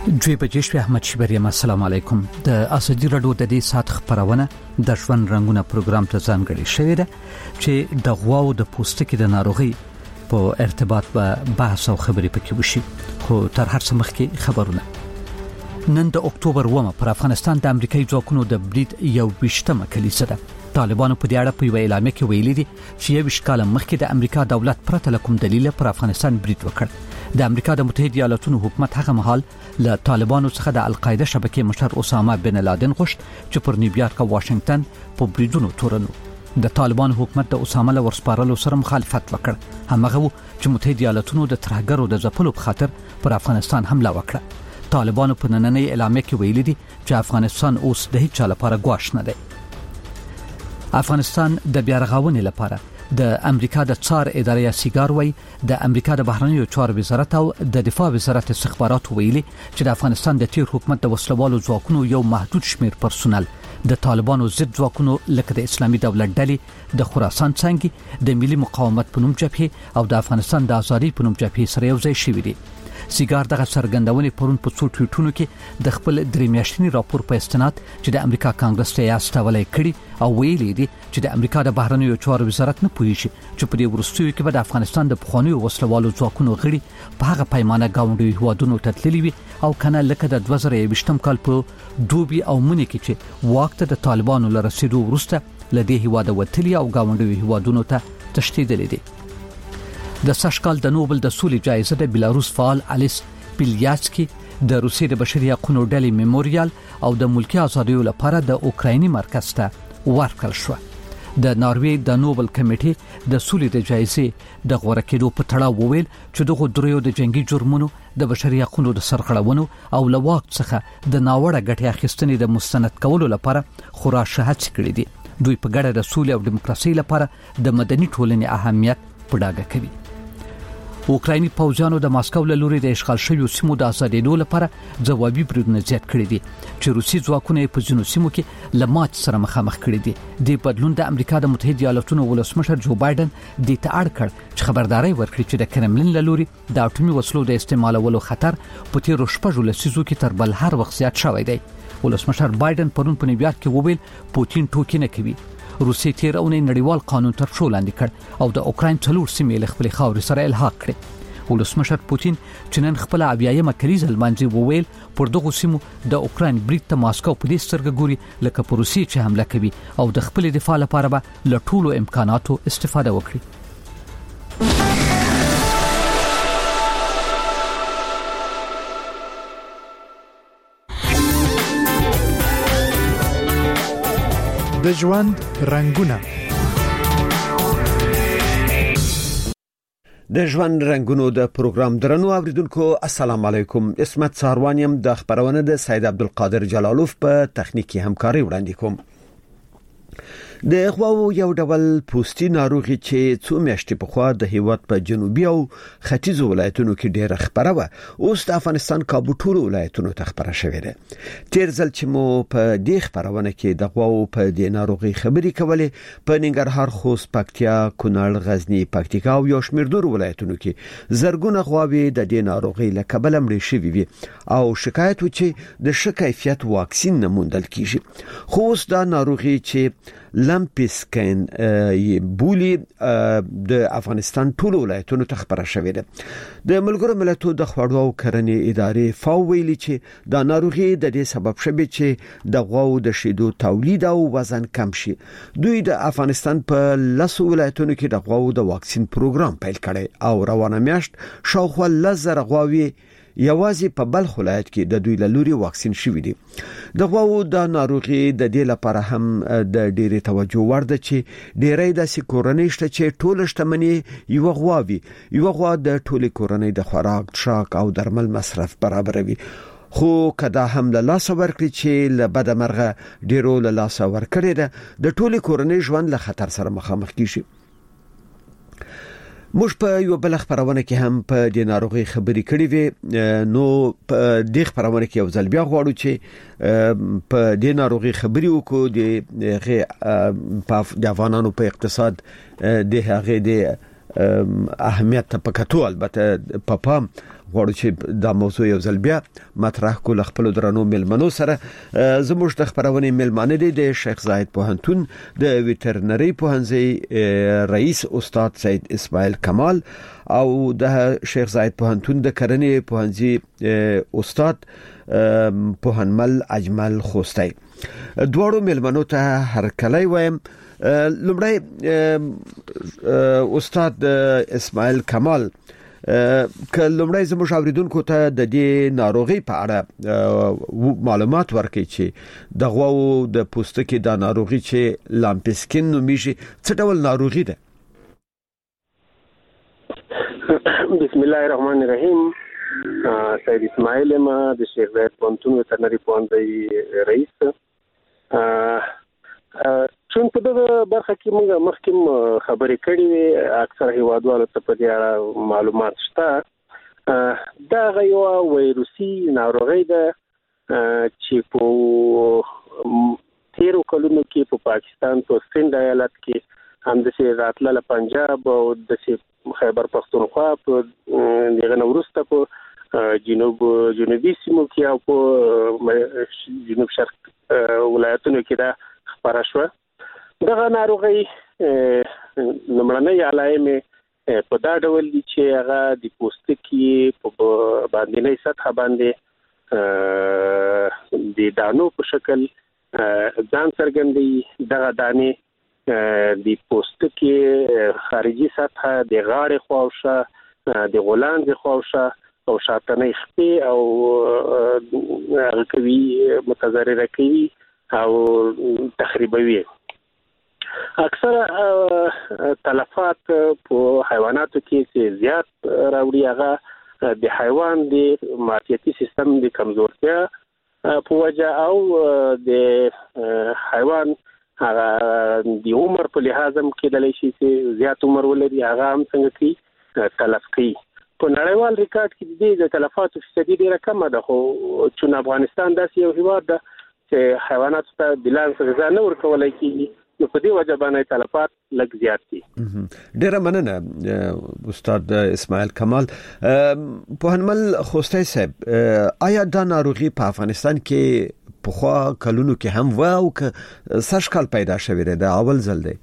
دوی بجې شوې. احمد شبریم السلام علیکم. د اسدی رادیو د دې سات خبرونه د ژوند رنگونه پروګرام ته ځانګړي شوې ده چې د غواو د پوستکي د ناروغي په ارتباط به بحث او خبرې پکې وشي. خو تر هر څه مخکې خبرونه. نن د اکتوبر 1 پر افغانستان د امریکایي ځواکونو د برید یو 20مه کلیسه ده. طالبانو په دې اړه په اعلامیه کې ویلي دي چې 20 کال مخکې د امریکا دولت پرته له کوم دلیل پر افغانستان برید وکړ. د امریکا د متحده ایالاتونو حکومت هغه مهال له طالبانو څخه د القاعده شبکې مشر اسامه بن لادن غوښت چې پر نیویارک او واشنگټن په بریدونو تورنو. د طالبانو حکومت د اسامه له ورسپارلو سره مخالفت وکړ. همغه و چې متحده ایالاتونو د ترهګرو د ځپلو په خاطر پر افغانستان حمله وکړه. طالبانو په نننۍ اعلامیه کې ویلي دي چې افغانستان اوس د هیڅ چا لپاره ګواښ نه دی. افغانستان د بیارغونې لپاره د امریکا د څار ادارې سیګار وای د امریکا د بهرنیو چارو وزارت او د دفاع وزارت استخبارات ویلي چې د افغانستان د تیر حکومت د وسلوالو ځواکونو یو محدود شمیر پرسونل د طالبانو ضد ځواکونو لکه د اسلامي دولت ډلې د خراسان څنګه د ملي مقاومت په نوم جبهه او د افغانستان د ازادي په نوم جبهه سره یو ځای شوي دي. سیګار دغه څرګندونې پرون په څو ټویټونو کې د خپل درې میاشتني راپور په استناد چې د امریکا کانګرس ته یاستولای کړي او ویلي دي چې د امریکا د بهرنیو چارو وزارت نه پوهیږي چې په دې وروستیو کې به د افغانستان د پخوانیو وسلوالو ځواکونو غړي په هغه پیمانه گاونډي هوادونو ته تللي وي او کنه لکه د 2020 کال په دوبي او منی کې چې واک ته د طالبانو لرسېدو وروسته لدې هواده وتلي او گاونډي هوادونو ته تشدید دي. د سشکال د نوبل د سولې جایزه د بلاروس فعال الیس بیلیاتسکی د روسیې د بشري حقوقو ډلې میموریال او د ملکي ازادیو لپاره د اوکرایني مرکز ته ورکړل شو. د ناروې د نوبل کمیټې د سولې د جایزې د غوړه کېدو په تړاو وویل چې دغه دریو د جنگي جرمونو د بشري حقوقو د سرغړونو او لواک څخه د ناوړه ګټې اخیستنې د مستند کولو لپاره خورا شهادت کړی دي. دوی په ګډه د سولې او دیموکراسي لپاره د مدني ټولنې اهمیت په ډاګه کوي. اوکرایني پوځیانو د ماسکو له لوري د اشغال شویو سیمو د آزادېدو لپاره ځوابي بریدونه زیات کړي دي چې روسي ځواکونه په ځینو سیمو کې له مات سره مخامخ کړي دي. د بدلون د امریکا د متحده ایالاتونو ولسمشر جو بایدن د تاړ کړ چې خبرداري ورکړي چې د کرملین له لوري د اټومي وسلو د استعمالولو خطر په تیر شپږ لسیزو کې تر بل هر وخت زیات شوی دی. ولسمشر بایدن پرون په نیویارک کې وویل پوتین ټوکی نه کوي. روسي تیر اونۍ نړیوال قانون تر شو لاندې کړ او د اوکراین څلور سیمې له خپل خاورې سره الحاق کړې. ولسمشر پوتین چې نن خپل 80مه کلیزه لمانځي وویل پر دغه سیمو د اوکراین برید ته ماسکو په دې سترګه ګوري لکه په روسي چې حمله کوي او د خپل دفاع لپاره به له ټولو امکاناتو استفاده وکړي. د ژوند رنگونه د ژوند رنگونو د پروګرام درنو اوریدونکو السلام علیکم. اسمت ساروانیم د خبرونه د سید عبدالقادر جلالوف په تخنیکی همکاري وړاندې کوم. د غواو یو ډول پوستي ناروغي چې څو میاشتې پخوا د هیواد په جنوبي او ختیځ ولایتونو کې ډېر خبره و اوس د افغانستان کابو ټول ولایتونو ته خبره شوې ده. تیر ځل چې مو په دې خبرونه کې د غواو په دې ناروغي خبرې کولې په ننګرهار، خوست، پکتیا، کونړ، غزنی، پکتیکا او یو شمېر نور ولایتونو کې زرګونه غواوې د دې ناروغي له کبله مړې شوې وي او شکایت و چې د ښه کیفیت واکسین نه موندل کیږي. خو اوس دا ناروغي چې لمپسکن بولی د افغانستان ټول ولایتونو ته خبره شوې ده. د ملګرو ملتونو د خوړو او کرنې ادارې فاو ویلي چې دا ناروغي د دې سبب شوی چې د غواو د شیدو تولید او وزن کم شي. دوی د افغانستان په 10 ولایتونو کې د غواو د واکسین پروګرام پیل کړی او روانه میاشت شاوخوا 10,000 غواوې یوازې په بلخ ولایت کې د دوی له لوري واکسین شوي دي. د غواو د ناروغي د دې لپاره هم د ډېرې توجه وړ ده چې ډېری داسې کورنۍ شته چې ټول شتمني یو غواوي یو غوا د ټولې کورنۍ د خوراک، څښاک او درمل مصرف برابروي. خو کدا هم له لاس ورکړي چې له بده مرغه ډېرو له لاس ورکړي ده د ټولې کورنۍ ژوند له خطر سره مخامخ کیږي. موږ په یو بل خبرونه کې هم په د ناروغي خبرې کړې وې. نو په دې خبرونه کې یو ځل بیا غواړو چې په د ناروغي خبرې وکړو د افغانانو په اقتصاد د هغه د اهمیت په کتو البته په پام غواړو چې دا موضوع یو ځل بیا مطرح کول خپل درنو ملمنو سره. زموږ د خبرونې ملمانه دي د شیخ زاید پوهنتون د ویټرنری پوهنځي رئیس استاد سید اسماعیل کمال او د شیخ زاید پوهنتون د کرنې پوهنځي استاد پوهنمل اجمل خوستی. دواړو ملمنو ته هر کله وایم. لومړی استاد اسماعیل کمال لومړی زموږ اوریدونکو ته د دې ناروغي په اړه معلومات ورکړي چې د غواو د پوستکي د ناروغي چې لامپسکین نومیږي څه ډول ناروغي ده؟ بسم الله الرحمن الرحیم. سید اسماعیل ما د شیخ زاید پوهنتون ویټرنری پوهنځي رئیس. چون په دغه برخه کې موږ مخکې خبرې کړې وي، اکثر هیوادوالو ته په دې اړه معلومات شته. دا یو وایروسي ناروغي ده چې په تیرو کلونو کې په پاکستان په سند ایالت کې هم د راتلل پنجاب او د خیبر پختونخوا په دغه نورسته په جنوبي سیمو کې او په جنوب شرق ولایتونو کې دا خبره شوه. دغه ناروغي لمړنۍ علایمې په دا ډول دي چې هغه د پوستکي په باندنۍ سطح باندې د دانو په شکل ځان څرګندوي. دغه دانې د پوستکي خارجي سطح د غاړې خواوشا د غولاندې خواوشا او شاتنۍ خپې او هغه کوي متضرره کوي او تخریبوي. اکثر تلفات په حیواناتو کې چې زیات راوړي هغه د حیوان د معافیتي سیستم د کمزورتیا په وجه او د حیوان هغه د عمر په لحاظ هم کېدلی شي چې زیات عمر ولري، هغه هم څنګه کوي تلف کوي. په نړیوال ریکارډ کې د تلفاتو فیصدي ډیره کمه ده، خو چون افغانستان داسې یو هیواد ده چې حیواناتو ته بلانس غذا نه ورکولای کېږي، نو په دې وجه باندې تلفات لږ زیات دي. ډیره مننه استاد اسماعیل کمال. پوهنمل خوستی صاحب، آیا دا ناروغي په افغانستان کې پخوا کلونو کې هم و او که سږ کال پیدا شوې ده؟ دا اول ځل دی.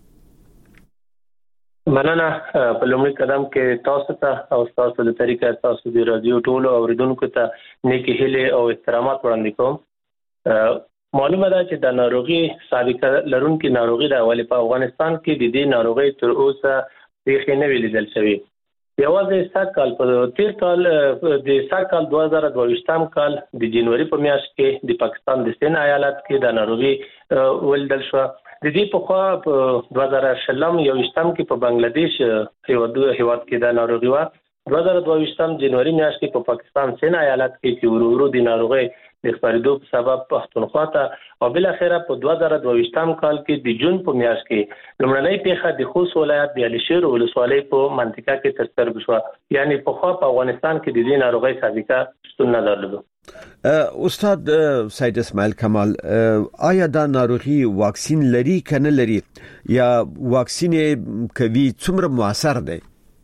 مننه. په لومړي قدم کې تاسو ته او تاسو د طریقې تاسو د رادیو ټولو اوریدونکو ته نیکی هیله او احترامات وړاندې کوم. معلومه ده چې د ناروغي سابقه لرونکي ناروغي د اولی په افغانستان کې د دې ناروغي تر اوسه پیښې نه ویل شوې. یوازې سږ کال په تیر کال د سږ کال 2022 کال د جنوري په میاشت کې د پاکستان د سند ایالت کې د ناروغي ولیدل شو. د دې په خوا په 2020 کې په بنگلاديش هیواد کې د ناروغي و. 2022 جنوري میاشت کې په پاکستان سند ایالت کې چې ورو د ناروغي د خپرېدو په سبب پښتونخوا ته او بل اخره په 2022 کال کې د جون په میاشت کې لومړنۍ پیښه د خوست ولایت د علشیر ولسوالۍ په منطقه کې ترسره شوه. یعنی په خوا په افغانستان کې د دې ناروغي سابقه شتون نه درلود. استاد سید اسماعیل کمال، آیا دا ناروغي واکسین لري کنه لري یا واکسین کوي څومره موثر دی؟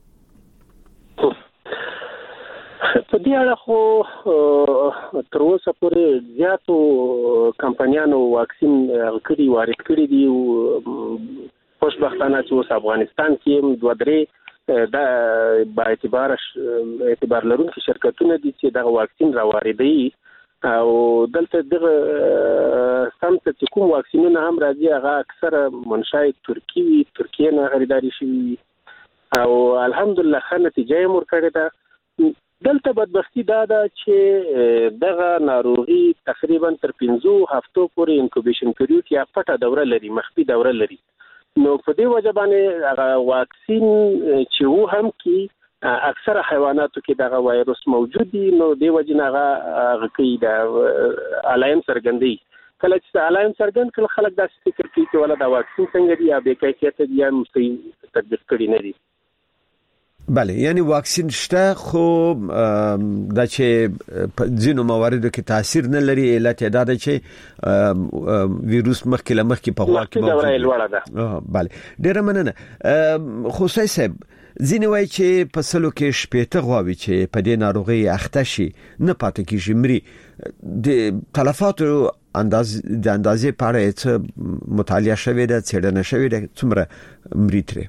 په دې اړه خو تر اوسه پورې زیاتو کمپنیانو واکسین کړي وارد کړي دي. خوشبختانه چې اوس افغانستان کې دوه درې دا با اعتبار لرونکي شرکتونه دي چې دا واکسین را واردوي او دلته دغه سمت چې کوم واکسینونه هم راځي هغه اکثره منشأ ترکیه نه خریداري شوي او الحمدلله ښه نتیجه یې ورکړې ده. دلته بدبختی دا ده چې دغه ناروغي تقریبا تر 15 هفتو پورې انکوبیشن پیریود یا پټه دوره لري، مخفي دوره لري. نو په دې وجه باندې هغه واکسین چې و هم کې اکثر حیواناتو کې دغه وایروس موجود دي، نو دې وجه نه هغه کوي د علایم څرګندوي. کله چې علایم څرګند کړي خلک داسې فکر کوي چې ولا دا واکسین څنګه دی یا بې کیفیته دی یا مستقیم تطبیق کړي نه دي. بله، یعنی واکسین شته خو دا چې ځینو مواردو کې تاثیر نه لري. علت دا ده چې ویروس مخکې په غوا کې موجود دی. بله، ډیره مننه. خوستی صاحب، ځینې وایي چې په سلو کې شپېته غواوي چې په دې ناروغي اخته شي نه پاتې کیږي مري. د تلفاتو د اندازې په اړه څه مطالعه شوې ده، څېړنه شوې ده، څومره مري ترې؟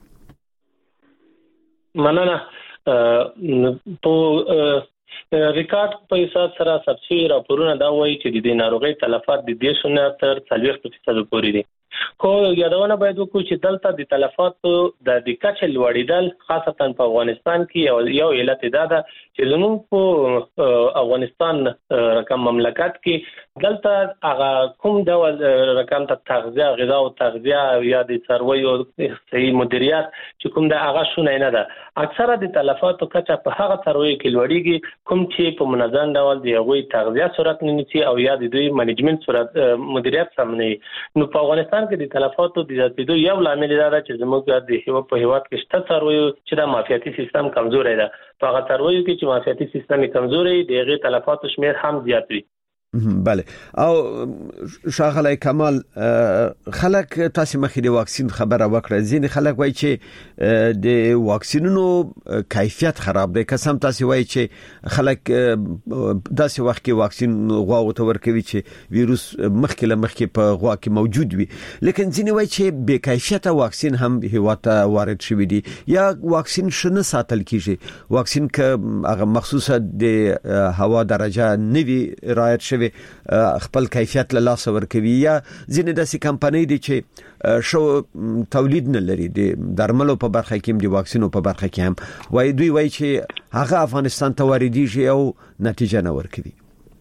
مننه. په ریکارډ په حساب سره سبسي راپورونه دا وایي چې د دې ناروغي تلفات د 10 تر 40% پورې دي. خو یادونه باید وکړو چې دلته د تلفاتو د کچې لوړېدل خاصتا په افغانستان کې یو علت دا ده چې زموږ په افغانستان رقم مملکت کې دلته هغه کوم ډول رقم ته تغذیه، غذا او تغذیه یا د څارویو صحي مدیریت چې کوم د هغه شونه نه ده. اکثره د تلفاتو کچه په هغه څارویو کې لوړېږي کوم چې په منظم ډول د هغوی تغذیه صورت نه نیسي او یا د دوی منیجمنت صورت مدیریت سم نه. نو په افغانستان کې د تلفاتو د زیاتېدو یو لامل دا ده چې زموږ د هیواد کې شته څارویو چې د معافیتي سیستم کمزوري ده. په هغه څارویو کې چې معافیتي سیستم کمزوري د هغې تلفاتو شمیر هم زیات وي. بله. او شاغلی کمال، خلک تاسو مخې د واکسین خبره وکړه، ځینې خلک وایي چې د واکسینونو کیفیت خراب دی. قسم تاسو وایي چې خلک داسې وخت کې واکسین غواو ته ورکوي چې ویروس مخکې په غوا کې موجود وي، لیکن ځینې وایي چې بې کیفیته واکسین هم هیواد ته وارد شوی دی یا واکسین شنه ساتل کیږي. واکسین که هغه مخصوصه د هوا درجه نوي رعایت شوی خپل کیفیت له لاس ورکوي، یا ځینې داسې کمپنۍ دي چې شو تولید نه لري د درملو په برخه کې هم د واکسینو په برخه کې هم وایي دوی وایي چې هغه افغانستان ته واردېږي او نتیجه نه ورکوي.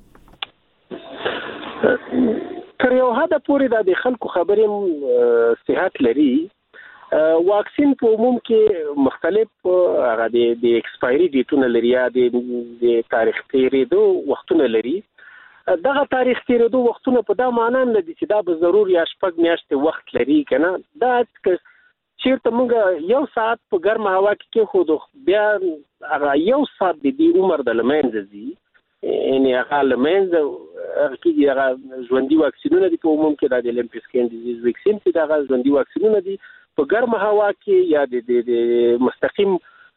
تر یو حده پورې د خلکو خبرې صحت لري. واکسین په عموم کې مختلف هغه د ایکسپایری ډیټونه لري یا د تاریخ تیریدو وختونه لري. دغه تاریخ تیریدو وختونه په دا معنی نه دي چې دا به ضرور یا شپږ میاشتې وخت لري کنه. دا چیرته موږ یو ساعت په ګرمه هوا کې خو بیا هغه یو ساعت د دې عمر د لمنځه ځي، یعنی هغه لمنځه کې هغه ژوندۍ واکسینونه دي. په عموم کې د لیمفوسکین ډیزیز واکسین چې دغه ژوندۍ واکسینونه دي په ګرمه هوا کې یا د مستقیم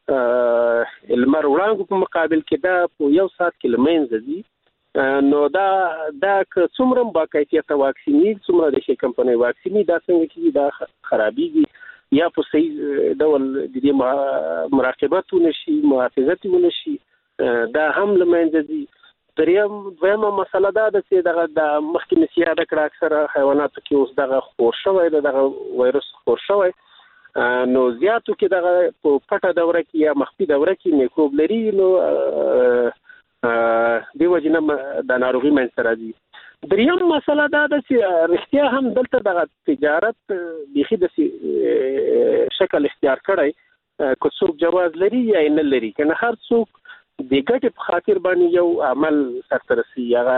لمر وړانګو په مقابل کې دا په یو ساعت کې لمنځه ځي. نو دا که څومره با کیفیته واکسینی څومره د شي کمپنۍ واکسینی دا څنګه کې دا خرابېږي یا په صحیح ډول د دې مراقبت ونشي، محافظت ونشي، دا هم لمنځه ځي. دویمه مسله دا ده چې دغه د مخکې نسیه د کړه اکثره حیواناتو کې اوس دغه خور شوی دغه وایرس خور شوی، نو زیاتو کې دغه په پټه دوره کې یا مخفي دوره کې میکروب لري. نو دی وجنه د ناروغي منځ راځي. دریم مسله دا ده چې رښتیا هم دلته د تجارت بيخي د شکل اختیار کړی، که څوک جواز لري یا نه لري، کنه هر څوک د ګټې په خاطر باندې یو عمل سرته رسي. هغه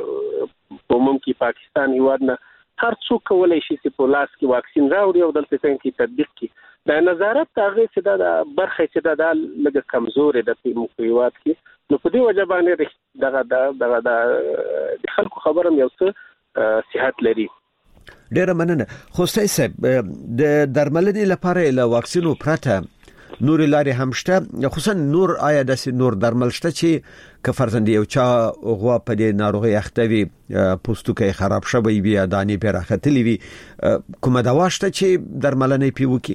په عموم کې پاکستان هیواد نه هر څوک کولای شي چې په لاس کې واکسین راوړي او دلته څنګه تطبیق کړي. د نظارت هغه چې د برخه چې دا لږه کمزورې ده په هیواد کې. نو په دې وجه باندې دغه د خلکو خبرم یو څه صحت لري. ډیره مننه. خو صاحب د درملنې لپاره له واکسینو پرته نور لارې هم شته، خصوصا نور آیا د نور درمل شته چې که فرضاً یو چا غوا په دې ناروغي اخته وي، پوستکی خراب شوی وي، دانې پرې راختلې وي، کومه دوا شته چې درملنه پی وکي؟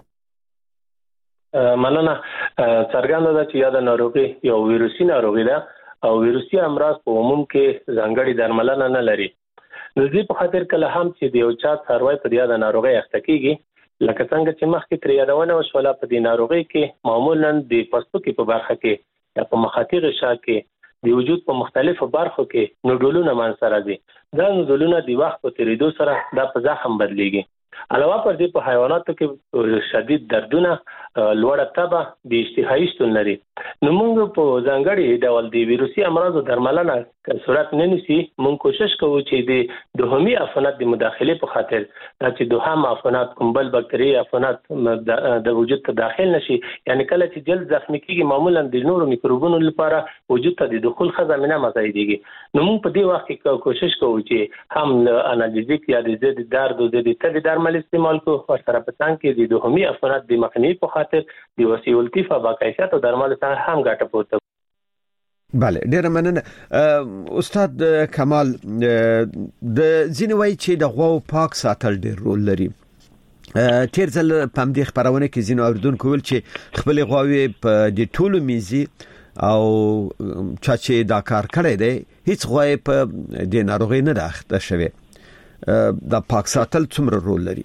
مننه. څرګنده ده چې یا د ناروغي یو ویروسي ناروغي ده او ویروسي امراض په عموم کې ځانګړي درملنه نه لري. نو دې په خاطر کله هم چې د یو چا څاروی په دې د ناروغي اخته کیږي، لکه څنګه چې مخکې تر یادونه وشوله، په دې ناروغي کې معمولاً د پوستکي په برخه کې یا په مخاطي غشا کې د وجود په مختلفو برخو کې نوډولونه منځ راځي. دا نوډولونه د وخت په تیریدو سره دا په زخم بدلیږي. علاوه پر دې په حیواناتو کې شدید دردونه، لوړه تبه، بې اشتهایي شتون لري. نو موږ په ځانګړي ډول د ویروسي امراضو درملنه صورت نه نیسي. موږ کوشش کوو چې د دوهمي عفونت د مداخلې په خاطر دا چې دوهم عفونت کوم بل باکتری عفونت د وجود ته داخل نشي، یعنی کله چې جلد زخمی کیږي معمولا د نورو میکروبونو لپاره وجود ته د دخول خزمینه مساعدېږي. نو موږ په دې وخت کې کوشش کوو چې هم انالجیک یا د درد او د تبې درمل درمل استعمال کو او سره په څنګ کې د دوهمي عفونت د مخنیوي په خاطر د وسیع الطیفه باکیفیت درمل څخه هم ګټه پورته. بله ډیره مننه استاد کمال. د ځینوي چې د غواو پاک ساتل ډیر رول لري. تیر ځل په دې خبرونه کې زینو اوردونکو ول چې خپل غواوي په د ټولو میزي او چې دا کار کړی دی هیڅ غوای په د ناروغي نه راخته شوی. دا پاک ساتل څومره رول لري؟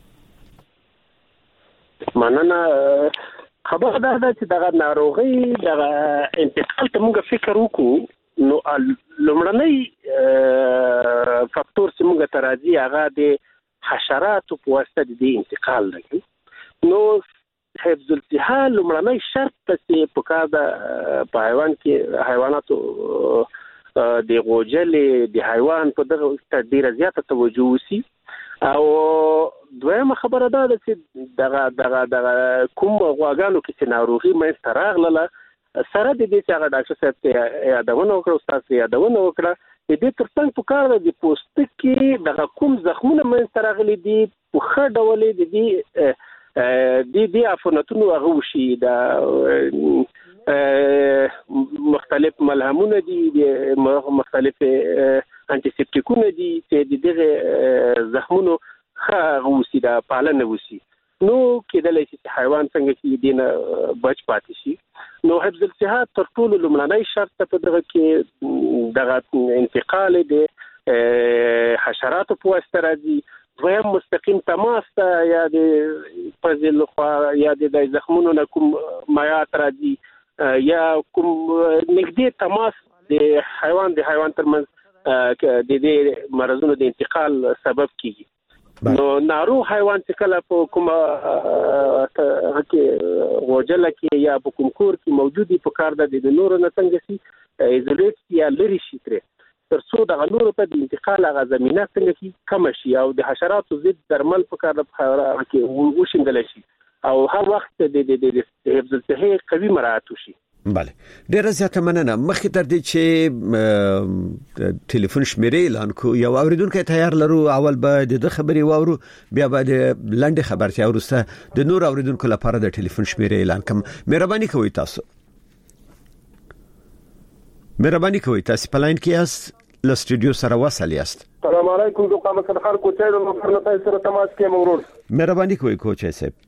مننه. خبره ده چې دا ناروغي د انتقال ته موږ فکر وکړو نو لومړنی فاکتور چې موږ ترازی هغه د حشرات په واسطه د انتقال دی. نو حفظ الصحه لومړنی شرط چې په کار د حیوان کې حیواناتو د غوجل د حیوان په دغه ډیره زیاته توجه وسی. او دویمه خبره ده چې دغه کوم غواګانو کې چې ناروغي مې تراغله سره د دې چې هغه ډاکټر صاحب ته یادونه وکړه، استاد ته یادونه وکړه د دې ترڅنګ په کار د پوستکي دغه کوم زخمونه مې تراغلي دي په خړ ډول د عفونتونو هغه وشي. د مختلف ملهمونه دي، مختلف انټيسپټیکونه دي چې دغه زخمونو خغه وسی د پالنه وسی. نو کېدلای شي چې حیوان څنګه چې دینه بچ پاتې شي. نو حفظ الصحه تر ټولو لومړنی شرط په دغه کې دغه انتقال د حشراتو په واسطه راځي. دویم مستقیم تماس ته یا د پزل خو یا د زخمونو نه کوم مایات راځي یا کوم نږدې تماس د حیوان ترمنځ د دې مرزونو د انتقال سبب کیږي. نو ناروغ حیوان چې کله په کومه غوجله کې یا په کوم کور کې موجودي په کار د نورو نه څنګه سي ایزولیټ یا لری شي تر څو د نورو ته د انتقال غو زمينه څنګه کم شي او د حشراتو ضد درمل په کار کې وشندل شي او هر وخت د حفظ الصحه قوي مراعات وشي. بله ډیره زیاته مننه. مخکې تر دې چې ټلیفون شمیرې اعلان کو یو اوریدونکو تیار لرو اول به د خبري واورو بیا به د لنډه خبرتیا ورسته د نور اوریدونکو لپاره د ټلیفون شمیرې اعلان کوم. مهرباني کوئ تاسو په لاین کې یاست له سټوډیو سره وصل یاست. السلام علیکم دوه قامت خلک کوچې د مفرنه تاسو سره تماس کې مرور. مهرباني کوئ کوچې صاحب.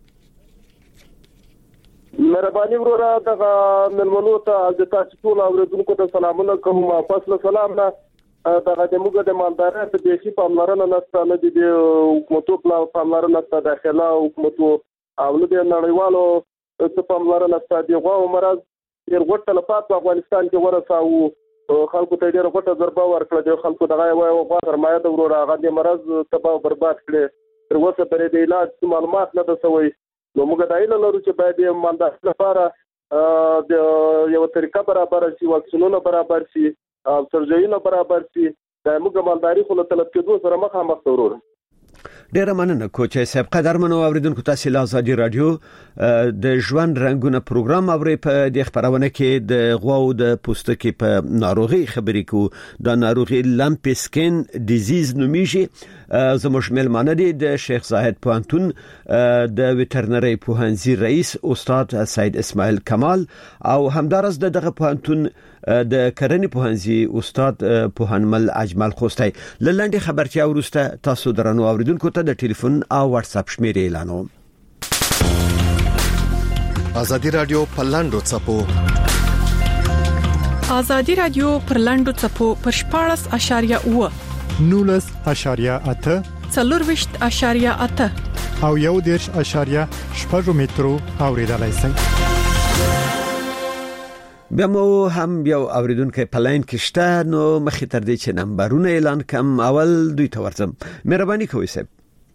مهرباني وروره دغه ملمنو ته د تاسو ټول اوریدونکو ته سلامونه کوم. فاصله سلام نه دغه د موږ د مالدارۍ په دیشي پاملرنه نشته، نه د حکومتو په پاملرنه نشته، داخله حکومتو او نه د نړیوالو په پاملرنه نشته. د غواو مرض ډېر غټ تلفات په افغانستان کې ورساو، خلکو ته ډېر غټه ضربه ورکړه. د خلکو دغه غوا سرمایه د وروره هغه د مرض تباہ برباد کړي. تر اوسه پرې د علاج معلومات نه ده سوی. نو موږ دا ایله لرو چې باید د مالدارۍ لپاره د یو طریقه برابر شي، واکسینونه برابر شي، سرجریونه برابر شي. دا موږ مالداري خو له طلب کېدو سره مخامخ ضرور. ډیره مننه کوچې صاحب. قدرمنو اوریدونکو تاسو له ازادي رادیو د ژوند رنگونه پروګرام اوري. په دې خبرونه کې د غواو د پوستکي په ناروغي خبرې کو. د ناروغي لمپي سکین ډیزیز نومیږي. زموږ ملمانه دي د شیخ زاهد پوهنتون د ویټرنری پوهنځي رئیس استاد سید اسماعیل کمال او همدارس دغه پوهنتون د کرنې پوهنځي استاد پوهنمل اجمل خوستی. لنډه خبرتیا ورسته تاسو درنو اوریدونکو ته د ټلیفون او واتس اپ شمیرې اعلانوم. ازادي رادیو پلاندو چپو ازادي رادیو پرلاندو چپو پرشپارس اشاریه او 19.8 40.8 او 1.8 مترو اوریدلای شئ. بیا مو هم یو اوریدونکو په لاین کې شته. نو مخې تر دې چې نمبرونه اعلان کوم اول دوی ته ورځم. مهرباني کوئ صاحب.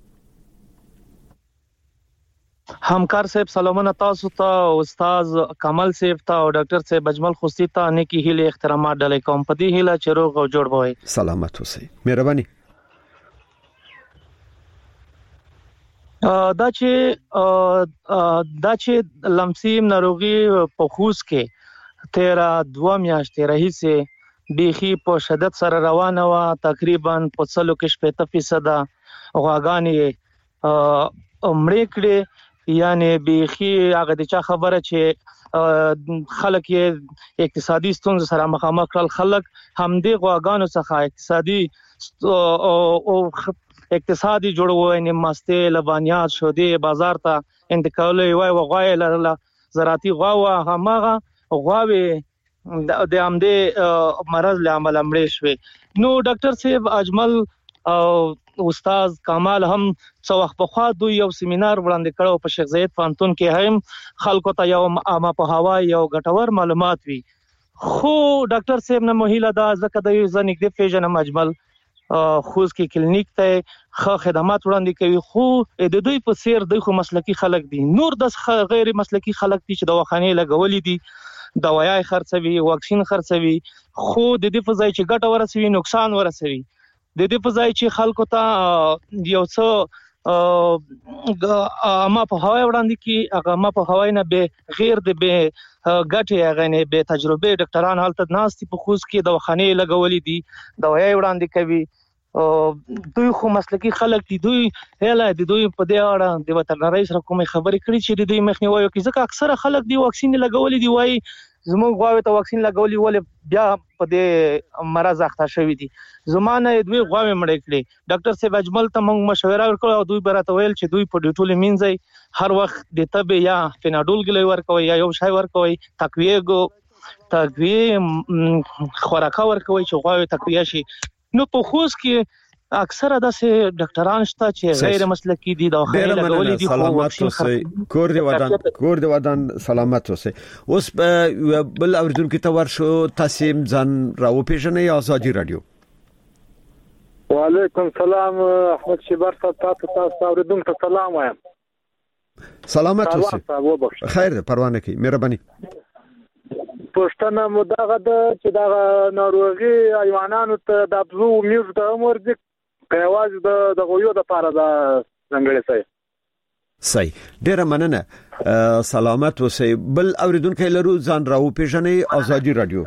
همکار صاحب سلامونه تاسو ته، استاد کمال صاحب ته او ډاکټر صاحب اجمل خوستی ته نیکی هیله احترامات ډالې کوم. په دې هیله چې روغ او جوړ وای. سلامت اوسئ. مهرباني. دا چې لمسیم ناروغي په خوس کې 2 میاشتې راهیسه بیخي په شدت سره روانه و. تقریبا په 40% غواګانې مړې کړې یعنی بیخي هغه د چا خبره چې خلک یې اقتصادي ستونزې سره مخامخ کړل خلک همدې غواګانو څخه اقتصادي جوړوي نه ماسته لبانیات شو دی بازار ته انتقالوي وای وغوای لرله زراعتي غوا همغه غواوي د همدې مرض له امله مړې شوې نو ډاکټر صاحب اجمل او استاد کمال هم څو وخت په خوا دوی یو سیمینار وړاندې کړو په شیخ زاید پانتون کې هم خلکو ته یو عامه په هوا یو ګټور معلومات وي خو ډاکټر صاحب نه مهیله دا ځکه د یو ځنګ د پیژنم اجمل خوز کې کلینیک ته ښه خدمات وړاندې کوي خو د دوی په سیر د خو مسلکی خلک دي نور د غیر مسلکی خلک دي چې د وخانې لګولې دي دوايي خرڅوي واکسین خرڅوي خو د دې په ځای چې ګټه ورسوي نقصان ورسوي د دې په ځای چې خلکو ته یو څه اما په هواي وړاندې کې هغه ما په هواي نه به غیر د به ګټه هغه نه به تجربه ډاکټران حالت ناستي په خوز کې د وخانې لګولې دي دوايي وړاندې کوي دوی خو مسلکی خلک دي دوی هله د دوی په دې اړه د وترنري سره کومې خبرې کړې چې د دوی مخنیوي کوي ځکه اکثره خلک دی واکسین لګولې دي وای زموږ غواوي ته واکسین لګولې ولې بیا په دې مرز اخته شوی دي زمانه دوی غواوي مړې کړې ډاکټر صاحب اجمل ته موږ مشوره ورکړو او دوی براته ویل چې دوی په ډیټول مینځي هر وخت د تبه یا فیناډول ګلې ورکوي یا یو شای ورکوي تقویه خوراکه ورکوي چې غواوي تقویه شي نو په خوز کې اکثره داسې ډاکټران شته چې غیر مسلکی دي د خیر لګولې دي سلامت اوسئ کور دی ودان سلامت اوسئ اوس بل اوریدونکو ته ورشو تاسو ځان راو پیژنئ ازادي رادیو وعلیکم السلام احمد شبر تاسو اوریدونکو ته سلام وایم سلامت اوسئ خیر پروانه کی مهرباني پښتنه مدغه د چې دا ناروغي حیوانانو ته د ابزو میوز د عمر د پیواز د غویو د پاره د څنګه صحیح ډیره مننه سلامت اوسئ بل اوریدونکو لرو ځان راو پیژنئ ازادي رادیو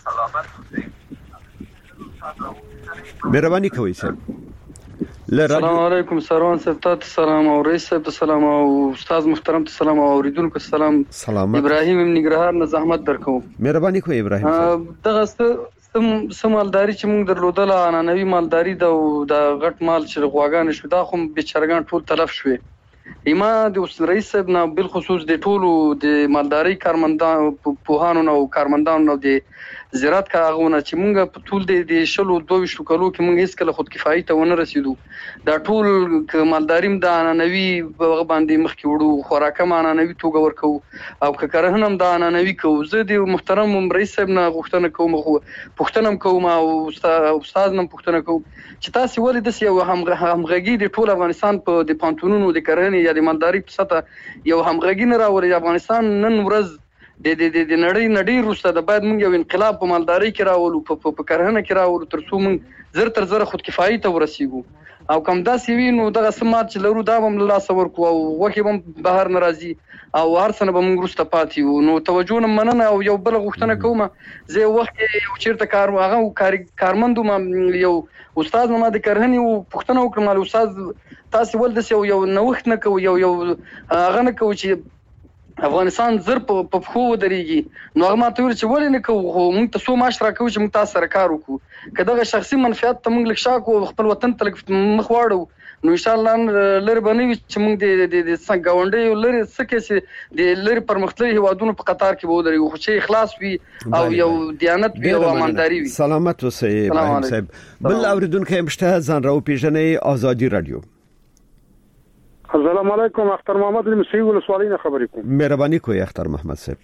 مهرباني کوئ السلام علیکم سروان صاحب ته سلام او رئیس صاحب ته سلام او استاد محترم ته سلام او اوریدونکو سلام ابراهیم نګرهار نه زحمت درکو مهرباني کوئ ابراهیم دغه سمالداري چې موږ درلودله انانوي مالداري د غټ مال چې غواګان شو دا خو بچرګان ټول تلف شوې ایما د رئیس صاحب نه بل خصوص د ټولو د مالداري کارمندان پوهانو او کارمندانو د زراعت کاغونه چې موږ په ټول د شلو 22 کلو کې موږ هیڅ کله خود کفایت ته ونه رسیدو دا ټول مالداریم د انانوي باندې مخ کې وړو خوراکه انانوي توګه ورکو او ککرهن هم د انانوي کو زه د محترم رئیس صاحب نه غوښتنه کوم او استاد نن پوښتنه کوم چې تاسو ولې د یو همغږي د ټول افغانستان په د پانتونونو د کرهنې یا د مالداري په سطح یو همغږي نه راوړي افغانستان نن ورځ د نړۍ روسته د باید موږ یو انقلاب په مالداري کې راولو په کرهنه کې راولو ترڅو موږ زر خود کفایي ته ورسیږو او کوم داسې وي نو دغه سمات چې لرو دا هم له لاسه ورکو او وخت هم بهر ناراضي او هر څه به موږ روسته پاتې نو توجه نه مننه او یو بل غوښتنه کوم زه وخت یو چیرته کارمندو یو استاد ما د کرهنې او پښتنه وکړم استاد تاسو ول د یو نوښت نه کوي یو هغه نه کوي چې افغانستان زر په پخو درېږي نو هغه ماته ویل چې ولې نه کوو موږ ته سو معاش راکوي چې موږ تاسو سره کار وکړو کداغه شخصي منفعت ته موږ لک شاکو خپل وطن ته مخ واړو نو ان شاء الله لری بنوي چې موږ د څنګه لری سکه چې د لری پرمختللي هوادونو په قطار کې وو درې خو چې اخلاص وي او یو دیانت وي او امانداري وي سلامت اوسئ ابراهیم صاحب بل اوریدونکو مشته ځان راو پیژنئ ازادي رادیو السلام علیکم اختر محمد المسیح ولسوالۍ نه خبرې کوم مهرباني کوئ اختر محمد صاحب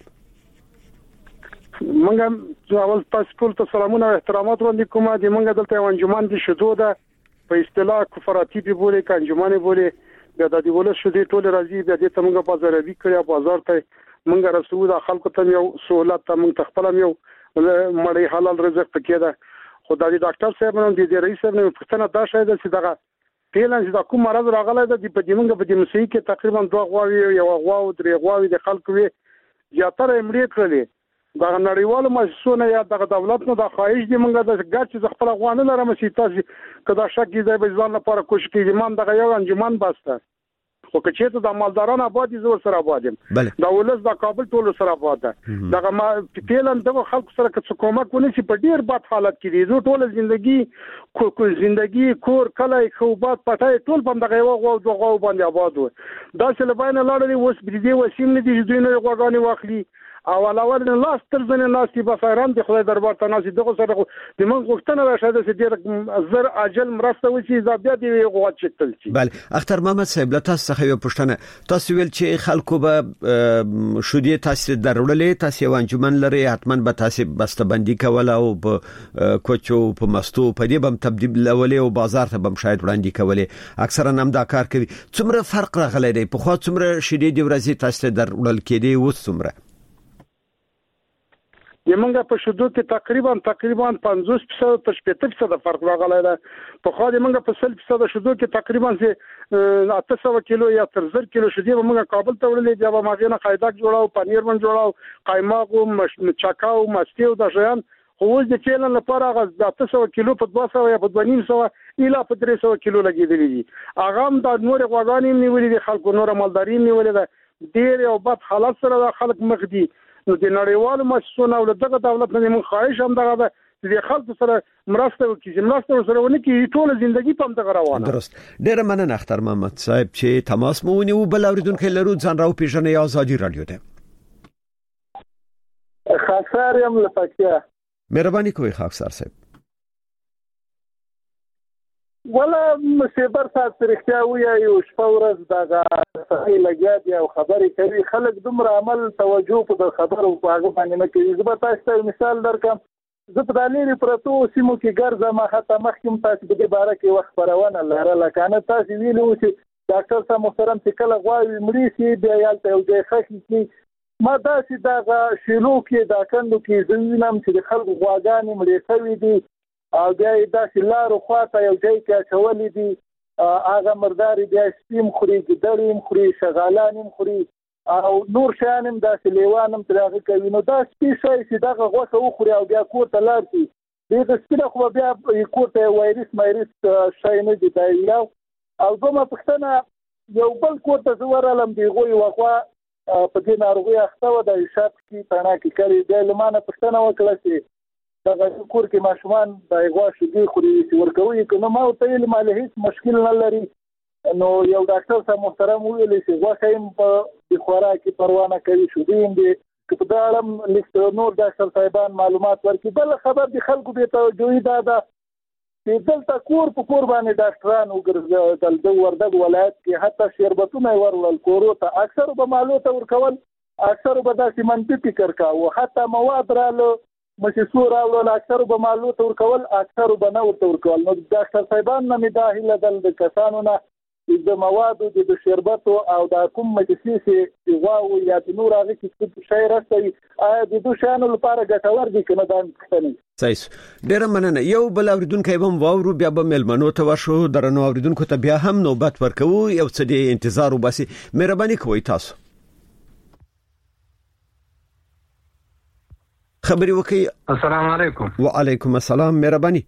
منګه اول تاسو ټول ته سلامونه او احترامات وړاندې کوم د منګه دلته انجمن دي شذو ده په اصطلاح کفراتی دی بوله ک انجمن بوله بیا د دې ولې شذې ټول راځي بیا د تمګه بازاروي کړیا بازار ته منګه رسول د خلکو ته یو سہولت ته موږ تخپل یو مړی حلال رزق پکې ده خدای ډاکټر صاحب نن د رئیس صاحب نه پښتنه دا شاید چې دغه پیلن چې دا کوم مرض راغلی د په دېمنګ په دې مسیح کې تقریبا 2 غواوي یو غوا او 3 غواوي د خلکو وي زیاتره مړې کړلې دا نړیوالو مؤسسونو یا د دولت نه د خواهش دي موږ د ګټ چې خپل غوانه لرم چې تاسو کدا شک دې به ځان لپاره کوشش کوي مان دغه یو انجمن باسته خو کچې ته د مالداران آباد دي زور سره آباد دا ولس د کابل ټول سره آباد ده دغه ما فعلا دغه خلکو سره چې کومک ونشي په ډیر بد حالت کې دي زه ټول ژوندۍ کور کله خوبات پټای ټول په دغه غو باندې آباد و دا چې لباینه لاړې اوس بریدي وسیم نه دي دوی نه غوغاني واخلي او علاوه نه لاس تر ځنه ناسي بصیران د خدای دربار ته ناسي دغه سره د من غوښتنه راشه چې ډیر زر اجل مرسته وشي زابیا دی غوښت شکل شي بله اختر محمد صاحب له تاسو څخه یو پوښتنه تاسو ویل چې خلکو به شودې تاسو درولې تاسو وانجمن لري حتمان به تاسو بسته‌بندي کوله او په کوچو په مستو په دې بم تبدیل لولې او بازار ته بم شاید وړاندې کولې اکثرا هم دا کار کوي څومره فرق راغلی دی په خو څومره شیدې دی ورځي تاسو درول کېدی و څومره یمنګه په شودو کې تقریبا 50% تر 70% فرق راغلی دی په خو یمنګه په 100% شودو کې تقریبا 800 کیلو یا تر 1000 کیلو شودې موږ کابل ته وړلې بیا به ماغینه قایداک جوړاو پنیر من جوړاو قایماق او چاکاو مستیو د ژوند خو د چیلن لپاره غو 800 کیلو په 200 یا په 250 اله په 300 کیلو لګیدلې دي اغام د نور غواګانې نیولې دي خلکو نور مالداري نیولې ده ډیر یو بد حالت سره خلک مخ دي نو د نړیوالو مؤسسونو او دغه دولت نه موږ خواهش هم دغه د خلکو سره مرسته وکړي مرسته سره ونه کې ټول ژوندۍ په دغه روانه درست ډیر مننه اختر محمد صاحب چې تماس مو ونیو بل اوریدونکو لرو ځان راو پیژنې آزادي رادیو ده خاصار یم لپاره مهرباني کوئ خاصار صاحب ولا مسبر سات رښتیا وایي او شپه ورځ دغه صحیح لګیا دی او خبرې کوي خلک دومره عمل توجه په خبرو په هغه باندې نه کوي زه به تاسو ته مثال درکم زه په دالي پرتو سیمو کې ګرځم حتی مخکې تاسو د باره کې وخت پرونه لرله کنه تاسو ویلو چې ډاکټر صاحب محترم چې کله غواړي مړی شي بیا یالته یو ځای خښي کې ما داسې دغه شیلو کې دا کندو کې زوینم چې د خلکو غواګانې مړې شوي دي او بیا داسې لارو خواته یو ځای کې اچولې دي هغه مرداري بیا سپیم خوري ګدړیم خوري شغالانیم خوري او نور شانم داسې لیوانم ترغه کوي نو دا سپیشي چې دغه غوښه وخوري او بیا کور ته لاړ شي دغه سپینه خو بیا کور ته وایرس شای نه دی دا یو او دومره پښتنه یو بل کور ته زورالم دی غوي وخوا په دې ناروغي اخته و د حساب کې تانا کې کوي د لمانه پښتنه وکړه چې دغه کور کې ماشومان د غواښ دی خوري چې ورکوي کنه ما ته یې مالي هیڅ مشکل نه لري نو یو ډاکټر صاحب محترم ویل چې غواښیم په خوراکي پروانه کوي شو دي په دا اړه لیکو نور ډاکټر صاحبان معلومات ورکړي بل خبر دي خلکو به توجه دا چې دلته کور په کور باندې ډاکټران وګرځول د وردګ ولایت کې حتی شربتونه ورول کورو ته اکثر به معلومات ورکول اکثر به داسې منفي فکر کاوه حتی مواد رالو مشهور راول اکثر به معلومات ورکول اکثر به نه ورکول نو ډاکټر صاحبان نه مداهله د کسانو نه د موادو د شربتو او د کوم مجلسي غواو یا د نور هغه چې شی راستوي د دوه شانو لپاره ګټور دي کنه دا څنګه صحیح ډیر مننه یو بل اوریدونکو هم واورو بیا به ملمنو ته ورشو درنو اوریدونکو ته بیا هم نوبت ورکو یو څه د انتظار وباسي مهرباني کوئ تاسو خبري وکي السلام علیکم وعلیکم السلام مهرباني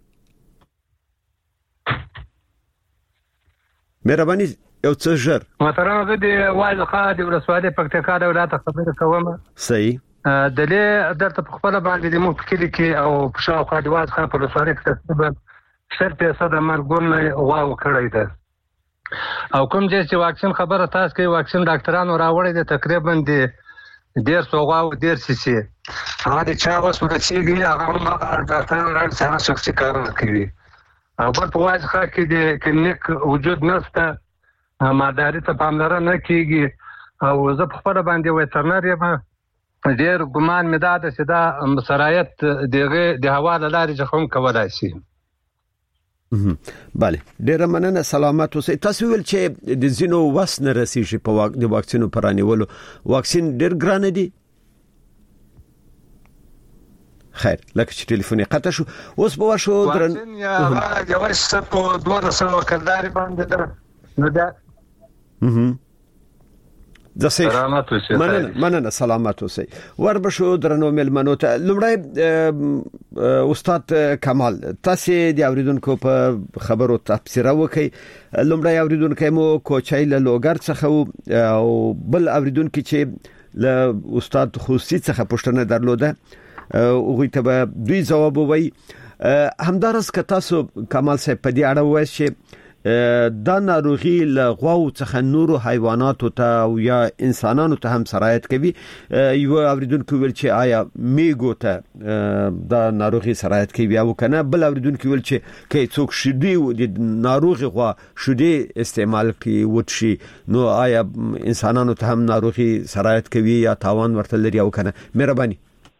یو څه ژر محترم زه د وایز خا د ورسواده پکتیکا د ولایت خبره کوم صحیح دلې درته په خپل باندې د مخ کې او په شاوخوا د وایز خا په ورسواده کې تقریبا 100% مرګونه واو کړی ده او کوم چې واکسین خبره تاسو کوي واکسین ډاکټرانو راوړی دي تقریبا د ډیر سوغاو ډیر سیسي هغه د چا وس ورسیږي هغه ما ډاکټر راځي څنګه شخصي کار کوي او په وایز خا کې د کلینیک وجود نشته ماداري ته پاملرنه کیږي او زه په خپل باندې ویټرنر یم ډیر ګمان مې ده چې دا سرایت دغه د هوا د لارې څخه هم کولای شي بله ډیر مننه سلامت اوسئ تاسو ویل چې د زینو وسنه رسیږي په وخت د واکسینو پرانیولو واکسین ډیر ګران دی خیر لکه چې ټلیفون قطع شو اوس به ورشو درن یا جواز په 200 کلداري باندې ده نو دا سلامات اوسئ. مننه سلامات اوسئ. وربشو درنو ملمنو ته لمړی استاد کمال تاسو د اوریدونکو په خبرو تفسیر وکي. لمړی اوریدونکو مو کوچای له لوګر څخه او بل اوریدونکو چې له استاد خصوصي څخه پوښتنه درلوده او غوښته به دوی جواب ووي. همدارس که تاسو کمال صاحب په دې اړه وایي چې دا ناروغي له غواو څخه نورو حیواناتو ته او یا انسانانو ته هم سرایت کوي. یو اوریدونکو ویل چې آیا میګو ته دا ناروغي سرایت کوي او کنه. بل اوریدونکو ویل چې کې څوک شیدي د ناروغي غوا شیدي استعمال کوي وټشي نو آیا انسانانو ته هم ناروغي سرایت کوي یا تاوان ورته لري او کنه. مهرباني.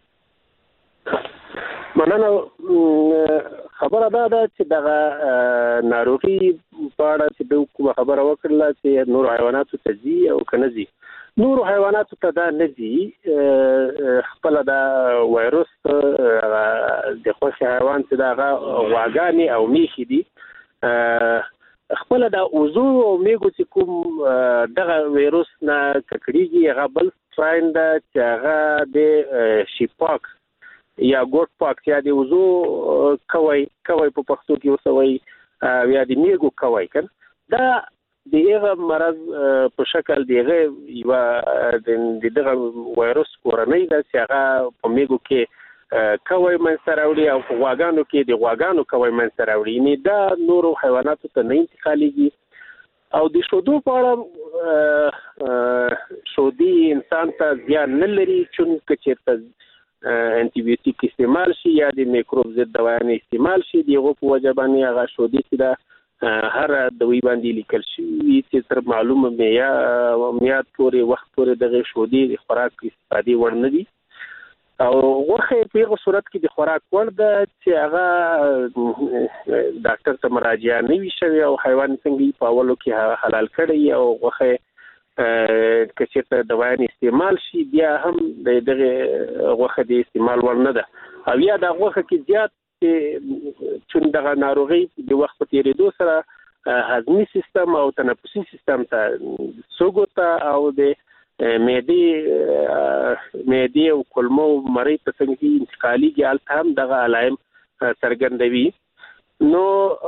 مننه. خبره ده چې دغه ناروغي په اړه چې د کومه خبره وکړه چې نور حیواناتو ته ځي او کنه ځي. نور حیواناتو ته دا نه ځي. خپل دا وایروس د خوښ حیوان چې دغه غواګانی او میخي دي خپل دا اوزو او میګو چې کوم دغه وایروس نه ککړيږي هغه بل ستراین ده چې هغه د شیپاک یا ګوټ پاک یا د وزو کوي په پښتو کې وسوي یا د میګو کوي کنه. دا د هغه مرض په شکل دیغه یو د دغه وایروس کورنۍ د هغه په میګو کې کوي منسراوړي او په غواګانو کې د غواګانو کوي منسراوړي. نه دا نورو حیواناتو ته نه انتقالېږي. او د شودو په اړه شودي انسان ته زیان نه لري چې چیرته انټي بیوټیک استعمال شي یا د میکروب ضد دوايانې استعمال شي. دغه په وجه باندې هغه شودي چې دا هر دوی باندې لیکل شي چې تر معلومه میاد پورې وخت پورې دغه شودي د خوراک استفادې ور نه دي. او وخت په هغه صورت کې د خوراک ور ده چې هغه ډاکټر ته مراجعه نه وي شوی او حیوان څنګه په اولو کې حلال کړي او وخت کچته دوايان استعمال شي بیا هم دغه غوخه د استعمال ورنه ده. او یا د غوخه کې زیات چې دغه ناروغي د وخت په تیریدو سره هضمي سیستم او تنفسي سیستم ته سوګوتا او د معدې او کولمو مریض ته څنګه انتقالي ګال هم دغه علائم څرګندوي. نو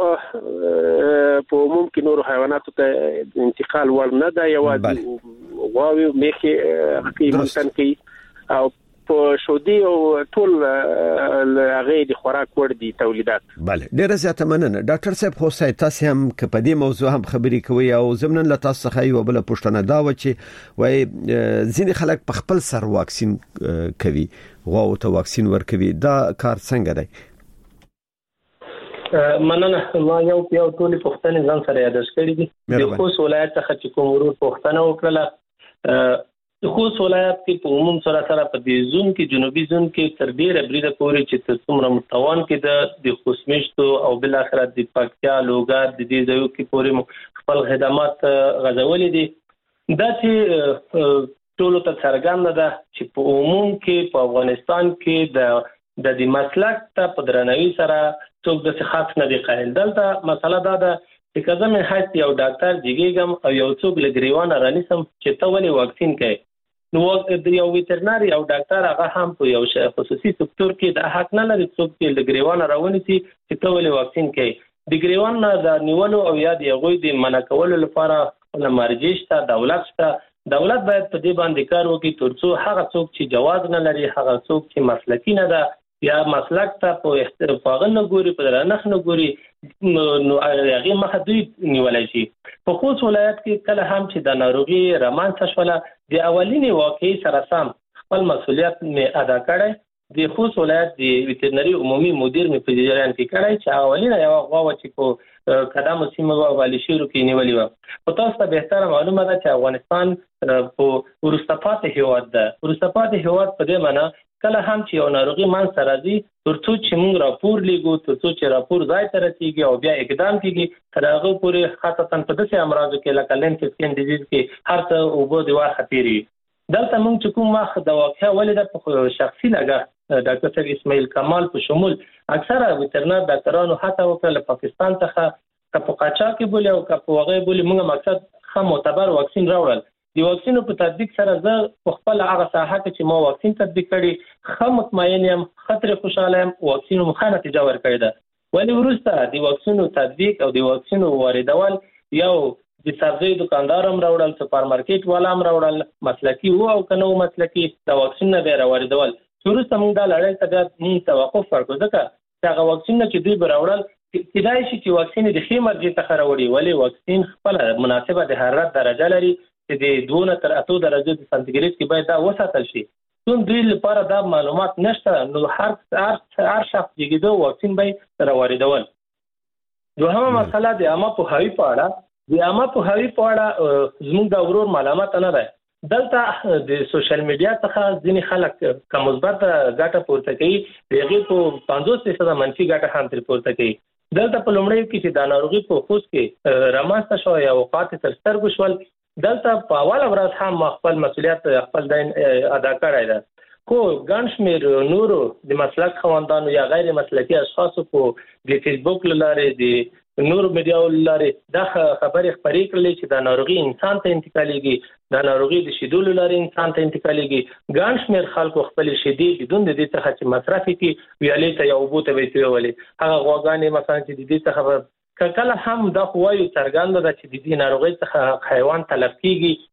په عموم کې نور حیواناتو ته انتقال ور نه ده. یوازې غواوي میخي ممکن کوي او په شودي او ټول هغه د خوراک ور دي تولیدات. بله ډیره زیاته مننه. ډاکټر صاحب خو تاسو هم په دې موضوع هم خبرې کوي او زمونږ له تاسو څخه یو بل پوښتنه دا و چې وای ځینې خلک په خپل سر واکسین کوي غواو ته واکسین ورکوي. دا کار څنګه دی؟ مننه. ما یو ټولې پوښتنې ځان سره یاد کړې دي. د خوست ولایت څخه چې کوم ورور پوښتنه وکړه د خوست ولایت کې په عموم سره په دې زون کې جنوبي زون کې تر ډیره بریده پورې چې څومره متوان کې د خوست میشتو او بل اخر د پکتیا لوګر د دې ځایو کې پورې خپل خدمات غځولې دي. دا چې ټولو ته څرګنده ده چې په عموم کې په افغانستان کې د مسلک ته په درناوي سره څوک د خاص نه دی قائل. دلته مسله دا ده چې کله مې حتی یو ډاکټر جګیږم او یو څوک لګریوان رانیسم چې ته ولې واکسین کوي نو د یو ویټرنری او ډاکټر هغه هم په یو خصوصي سکتور کې د حق نه لري څوک چې لګریوان راونیسي چې ته ولې واکسین کوي. د ګریوان نه د نیولو او یا د غوي د منع کولو لپاره مرجع شته دولت شته. دولت باید په دې باندې کار وکړي ترڅو هغه څوک چې جواز نه لري هغه څوک چې مسلکی نه ده یا مسلک ته په احترام نه ګوري په درنښت نه ګوري نو هغه مخه دوی نیولای شي. په خوست ولایت کې کله هم چې د ناروغي رامنځته شوله د اولینی واقعي سره سم خپل مسولیت مې ادا کړی. د خوست ولایت د ویټرنری عمومي مدیر مې په جریان کې کړی چې اولینه یو غوا چې په قدم سیمه او والیشورو کې نیولې و. په تاسو ته به معلومه ده چې افغانستان په ورسته پاتې هیواد ده. ورسته پاتې هیواد په دې معنی کله هم چې یو ناروغي منځته راځي ترڅو چې موږ راپور لیږو ترڅو چې راپور ځای ته رسیږي او بیا اقدام کیږي تر هغه پورې خاصتا په داسې امراضو کې لکه لینفسکین ډیزیز کې هر څه اوبو د وار خطرې. دلته موږ چې کوم وخت د واقعیا ولې د شخصي لګه ډاکټر صاحب اسماعیل کمال په شمول اکثره ویټرنر ډاکټرانو هڅه وکړه پاکستان څخه په قاچاق کې بوله او په هغه بوله موږ مقصد خام معتبر واکسین راوړل د واکسین په تطبیق سره زه په خپل هغه ساحه کې چې ما واکسین تطبیق کړي خه مطمئن یم خطر خوشاله یم واکسین مخه نتیجه ورکړي ده ولی ورسته د واکسین تطبیق او د واکسین واردول یو د سبزی دکاندار هم راوړل سپر مارکیټ والا هم راوړل مسلکی وو او کنه مسلکی د واکسین نه به راوړل ورسته موږ د لړۍ ته موږ توقف ورکړو ځکه چې هغه واکسین چې دوی راوړل کېدای شي چې واکسین د ښه مرجع څخه راوړي ولی واکسین خپل مناسبه د حرارت درجه لري چې د 2 تر 8 درجه سانتیګریډ کې باید دا وساتل شي ټول دوی لپاره دا معلومات نشته نو هر شخص دیګدو واکسین به راوړل دوهمه مسله د عامه پوهاوی په اړه زموږ د ورور معلومات نه ده دلته د سوشل میډیا څخه ځینې خلک کوم مثبت ګټه پورته کوي دغه په 50% منفي ګټه هم تر پورته کوي دلته په لومړی کې چې د ناروغي په خوځ کې رامنځته شو یا وقات تر سترګو شول دلته په اول ورځ هم خپل مسولیت خپل دین ادا کړی دی خو ګڼ شمېر نورو د مسلک خواندانو یا غیر مسلکي اشخاصو په د فیسبوک لارې د نور میډیاو لارې دا خبرې خپرې کړلې چې د ناروغي انسان ته انتقالېږي د ناروغي د شیدو لارې انسان ته انتقالېږي ګڼ شمېر خلکو خپل شیدې بدون د دې څخه چې مصرف کړي ویالې ته یا اوبو ته ویلې هغه غواګانې مثلا چې د دې څخه کله هم دا خوايو څرګنده ده چې د دې ناروغي څخه حیوان تلف کیږي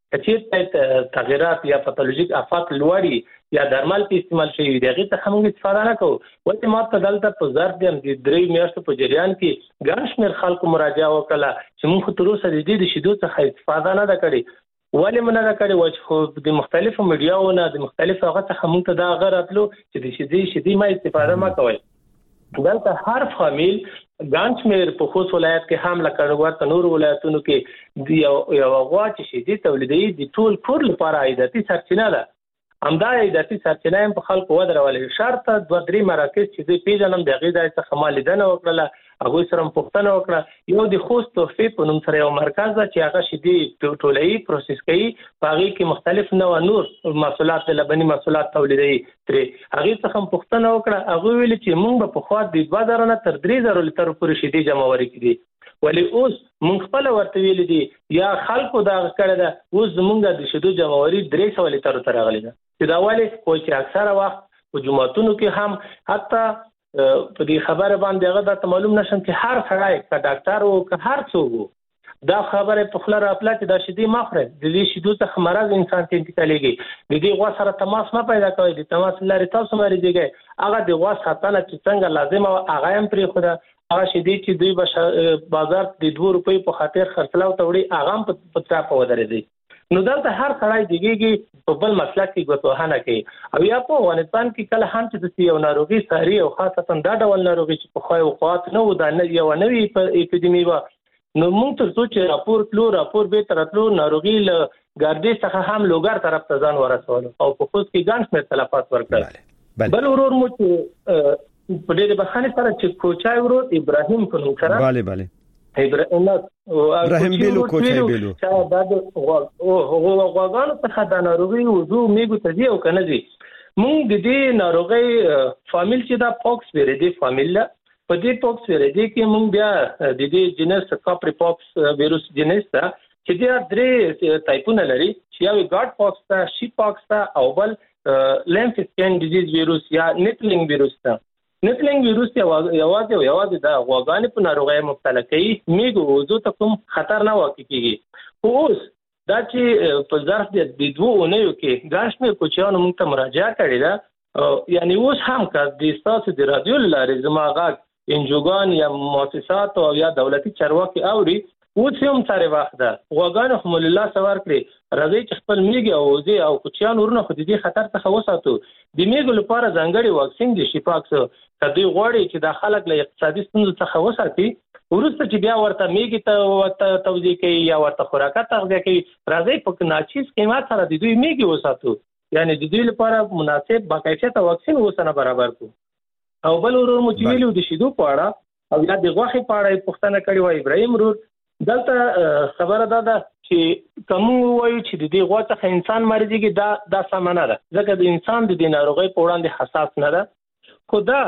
چې تغیرات یا پاتولوژیک افات لوړي یا درمل په استعمال شي دغه څخه موږ استفاده نه کوو ولې ما ته دلته په ظرف د 3 میاشتو په جریان کې ګڼ شمېر خلکو مراجعه وکړه چې موږ تر اوسه د دې شیدو څخه استفاده نه کړې ولې موږ نه کړې چې خو د مختلفو میډیاونو د مختلفو هغه څخه موږ ته دا غراتلو چې د شیدې ما استفاده ما کوي دلته هر فامیل ګڼ شمېر په خوست ولایت کې هم لکه ورته نور ولایتونو کې د یو غوا چې شیدې تولیدوي د ټول کور لپاره عایداتي سرچینه ده همدا عایداتي سرچینه هم په خلکو ودرولې شرط 2-3 مراکز چې دوی پیژنم د هغې ځای څخه ما لیدنه وکړله هغوی سره هم پوښتنه وکړه یو د خوست تحفې په نوم سره یو مرکز ده چې هغه شیدې ټولوي پروسس کوي په هغې کې مختلف نوع نور محصولات لبني محصولات تولیدوي ترې هغې څخه هم پوښتنه وکړه هغوی ویلي چې موږ به پخوا د 2000 نه تر 3000 لیټرو پورې شیدې جمعوري کړي ولی اوس مونږ خپل ورته ویل دي یا خلکو دا کړه ده اوس زمونږ د شیدو جمعوري 300 لیټرو ته راغلي ده چې دا ولې کوی چې اکثره وخت په جمعتونو کې هم حتی په دې خبره باندې هغه د معلوم نشم چې هر سړی که ډاکټر او که هر څوک دا خبره په خله راپلا چې دا شیدې مخره د دې شیدو څخه مرض انسان ته انتقالېږي د دې غوا سره تماس ما پیدا کوي د تماس لري تاسو مریضیږي هغه د غوا ساتنه چې څنګه لازم او هغه هم پرې خو هغه شیدې چې دوی بازار د 2 روپۍ په خاطر خرڅلاو ته وړي هغه هم په طرف ودرېدي نو دلته هر سړی دیږي په بل مسلک کې ګوتوهانه کوي او یا په افغانستان کې کله هم چې د یو ناروغي ساري او خاصتا دا ډول ناروغي چې په خوای او قوت نه و دا نه یو نوې اپیډیمي و نو موږ تر څو چې راپور به ترتلو ناروغي له ګاردې څخه هم لوګر طرف ته ځان ورسول او په خود کې ګڼ شمېر تلفات ورکړل بل ورور مو چې په دې بخانه سره چې کوچای ورور ابراهیم په نوم سره bale ابراهیم بیلو کوچای بیلو چې دا هغه غواګانو څخه د ناروغي وضو میګو ته دی او کنه دی مونږ د دې ناروغي فامیل چې دا پوکس ویریدي فامیل په دې پوکس ویریدي کې مونږ بیا د دې جنس کاپری پوکس ویروس جنس ته چې دا 3 ټایپونه لري چې یو ګاډ پوکس ته شي پوکس ته او بل لیمف سکین ډیزیز ویروس یا نیټلینګ ویروس ته نیټلینګ ویروس یوازې دا غواګانې په ناروغۍ مبتلا کوي میګو وضو ته کوم خطر نه واقع کیږي خو اوس دا چې په ظرف د 2 اونیو کې ګڼ شمېر کوچیانو موږ ته مراجعه کړې ده یعنی اوس هم که د ستاسو د رادیو لارې زما غږ انجوګان یا مؤسسات او یا دولتي چارواکي اوري اوس هم سره وخت ده غواګانو هم الله سوار کړی راځي چې خپل میګي او وزي او کوچیان ورنه خو د دې خطر څخه وساتو د میګو لپاره ځانګړي واکسین د شفاکس کدی غوړي چې د خلک له اقتصادي ستونزو څخه وساتي ورسته چې بیا ورته میګي ته توزیع کوي یا ورته خوراکات تغذیه کوي راځي په ناچیز قیمت سره د دوی میګي وساتو یعنی د دوی لپاره مناسب باکیفیت واکسین وسنه برابر کو او بل ورور مو چې ویلو د شیدو په اړه او یا د غوښې په اړه پوښتنه کړې و ابراهیم ورور دلته خبره ده چې کوم وایي چې د دې غوا څخه انسان مریضيږي دا سمانه ده ځکه د انسان د ناروغۍ په وړاندې حساس نه ده خو دا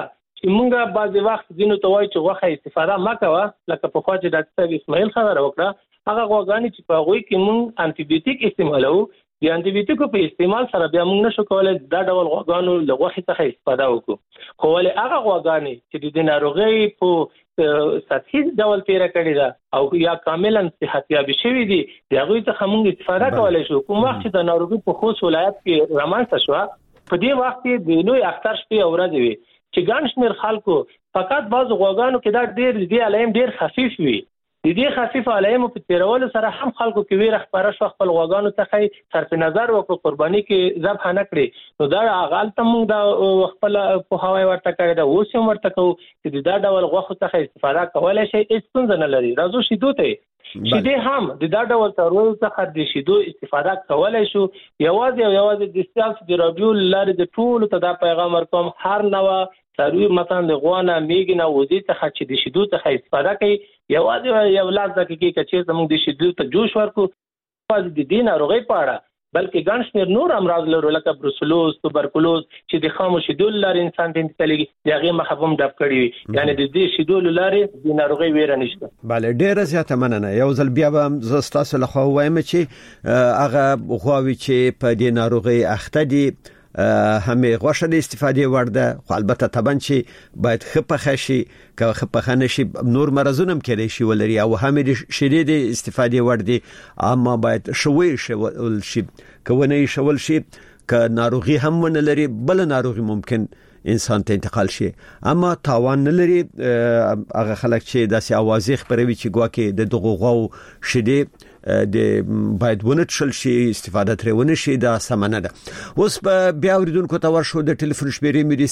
چې موږ بعضې وخت ځینو ته وایو چې غوښه استفاده مه کوه، لکه پخوا چې ډاکټر صاحب اسماعیل خبره وکړه، هغه غواګانې چې په هغوی کې موږ انټي بیوټیک استعمالوو، د انټي بیوټیکو په استعمال سره بیا موږ نشو کولی دا ډول غواګانو له غوښې څخه استفاده وکړو. خو ولې هغه غواګانې چې د ناروغۍ په سطحي ډول تیره کړې ده او یا کاملا صحتیابي شوي دي، د هغوی څخه موږ استفاده کولی شو. کوم وخت چې د ناروغۍ په خوست ولایت کې رامنځته شوه، په دې وخت کې د لوی اختر شپې او ورځې وي چې ګڼ شمېر خلکو فقط بعضو غواګانو کې دا ډېر د دې علایم ډېر خفیف وي، د دې خفیف علایمو په تیرولو سره هم خلکو کې ویره خپره شوه، خپل غواګانو څخه صرف نظر وکړو، قرباني کې ذبح نه کړي. نو دا هغلته موږ دا خپل پوهاوی ورته کړی ده، اوس هم ورته کوو چې دا ډول غوښو څخه استفاده کولی شئ، هېڅ ستونزه نه لري. راځو شیدو ته شیدې هم د دا ډول څارویو څخه د شیدو استفاده کولی شو. یوازې د ستاسو د راډیو له لارې د ټولو ته دا پیغام ورکوم، هر نوع څاروي مثلا د غوا نه، میږې نه، وزې څخه چې د شیدو څخه استفاده کوي، یوازې یو 10 دقیقې که چېرته موږ د شیدو ته جوش ورکړو، یوازې د دې ناروغۍ په اړه بلکې ګڼ شمېر نور امراض لرو لکه بروسلوز، توبرکلوز چې د خامو شیدو له لارې انسان ته انتقالېږي، د هغې مخه به هم ډب کړي وي. یعنې د دې شیدو له لارې د ناروغۍ ویره نشته. بله، ډېره زیاته مننه. یو ځل بیا به زه ستاسو لخوا ووایم چې هغه غواوې چې په دې ناروغۍ اخته دي همې غوښه د استفادې وړ ده، خو البته طبعا چې باید ښه پخه شي، که ښه پخه نشي نور مرضونه هم کېدای شي ولري، او همې د شیدې د استفادې وړ دي، اما باید ښه ویشول شي. که ونه ایښول شي، که ناروغي هم ونه لري، بل ناروغي ممکن انسان ته انتقال شي، اما تاوان نه لري. هغه خلک چې داسې اوازې خپروي چې ګواکې د دغو غواو شیدې د باید ونه څښل شي، استفاده ترې ونه شي، دا سمه نه ده. اوس به بیا اوریدونکو ته ورشو. د ټلیفون شمیرې مې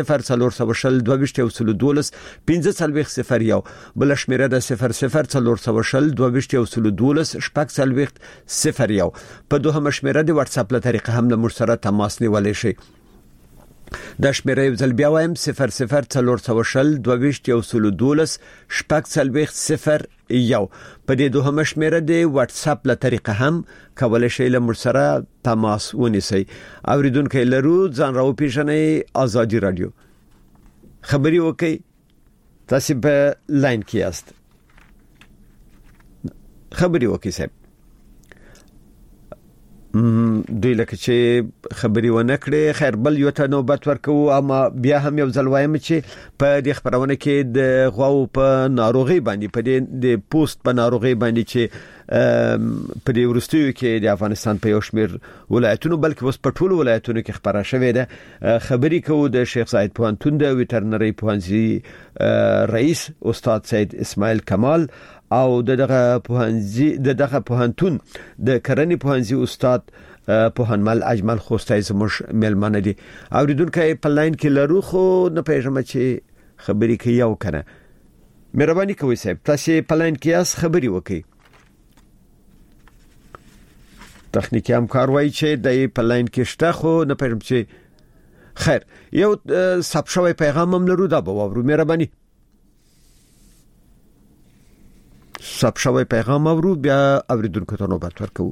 00 412 15 بل شمیره ده 00 412 15 په دوهمه شمیره د واتس اپ له طریقې هم له موږ سره تماس نیولی شي. دا شمیره یو ځل بیا وایم 00 412 15 په دې دوهمه شمیره د واتس اپ له طریقې هم کولای شئ له موږ سره تماس ونیسئ. اوریدونکو لرو، ځان راوپېژنئ، آزادي رادیو خبري وکړئ، تاسو په لاین کې یاست، خبري وکړئ صاحب. دوی لکه چې خبري ونه کړې. خیر، بل یو ته نوبت ورکو، اما بیا هم یو ځل وایم چې په دې خبرونه کې د غواو په ناروغي باندې، په دې د پوست په ناروغي باندې چې په دې ورستیو کې د افغانستان په یو شمېر ولایتونو، بلکې اوس په ټولو ولایتونو کې خبره شوې ده. خبري کوو د شیخ زاید پوهنتون د ویټرنري پوهنځي رئیس استاد سید اسماعیل کمال او دغه پوهنتون د کرنې پوهنځي استاد پوهنمل اجمل خوستای زموږ مېلمانه دي. اوریدونکو په لاین کې لرو، خو نه پېژنم چې خبري کوي او کنه. مهرباني کوئ صاحب، تاسو په لاین کې یاست، خبري وکړئ. تخنیکی همکار وایي چې د په لاین کې شته، خو نه پېژنم چې. خیر، یو ثبت شوی پیغام هم لرو، دا به واورو. مهرباني ثبت شوی پیغام اورو، بیا اوریدونکو ته نوبت ورکو.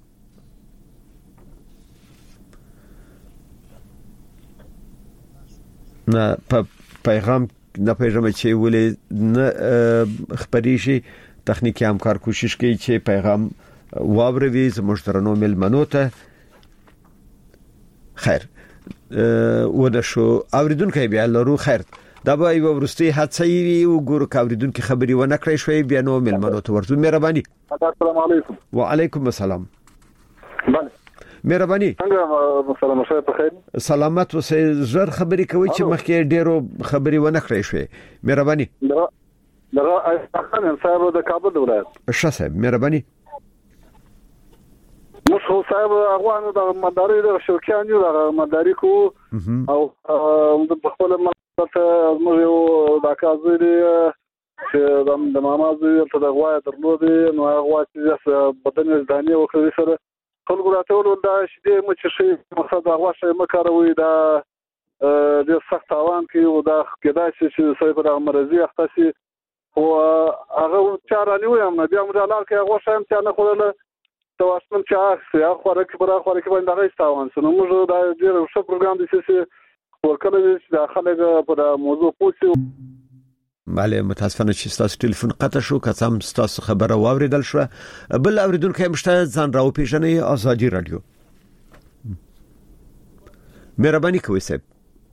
نه په پیغام نه پیغام چې ولې نه خبري شي. تخنیکی همکار کوشش کوي چې پیغام واوروي زموږ ترنو ملمنو ته. خیر، ودا شو اوریدونکو بیا لرو. خیر، دا به یو ورستي حادثه وي، وګورو کاوریدونکو خبري ونه کړی شوی، بیا نو ملمنو ته ورته. مهرباني. السلام علیکم. وعلیکم السلام. بله، مهرباني. څنګه سلام شه، په خیر، سلامت اوسئ. زر خبري کوي چې مخکې ډیرو خبري ونه کړی شوی. مهرباني. دغه احسان صاحب د کابل ولایت. ښه صاحب، مهرباني. مشهور صاحب افغان د مداري د شوکیانو د مداري کو او د خپل ملت موږ د کازري چې د مامازي ته د غوای درلودي، نو هغه چې بدن ځاني او خري سره خلکو راټول دا شې مچ شي مقصد هغه شي مکروي دا د سخت اوان کې او دا کېدای شي چې صاحب د مرزي اختصي او هغه چارانه وي هم بیا موږ لاله کې هغه شایم چې نه خوله تواسم چې هغه خورک باندې هغه باندې استاوان سنو موږ دا ډیر ښه پروګرام دي چې ورکړل چې د خلک په موضوع پوښتنه بله متاسفانه چې تاسو ټلیفون قطع شو که څه هم تاسو خبره واوریدل شو بل اوریدونکو مشته ځان راو پیژنې آزادي رادیو مهرباني کوئ صاحب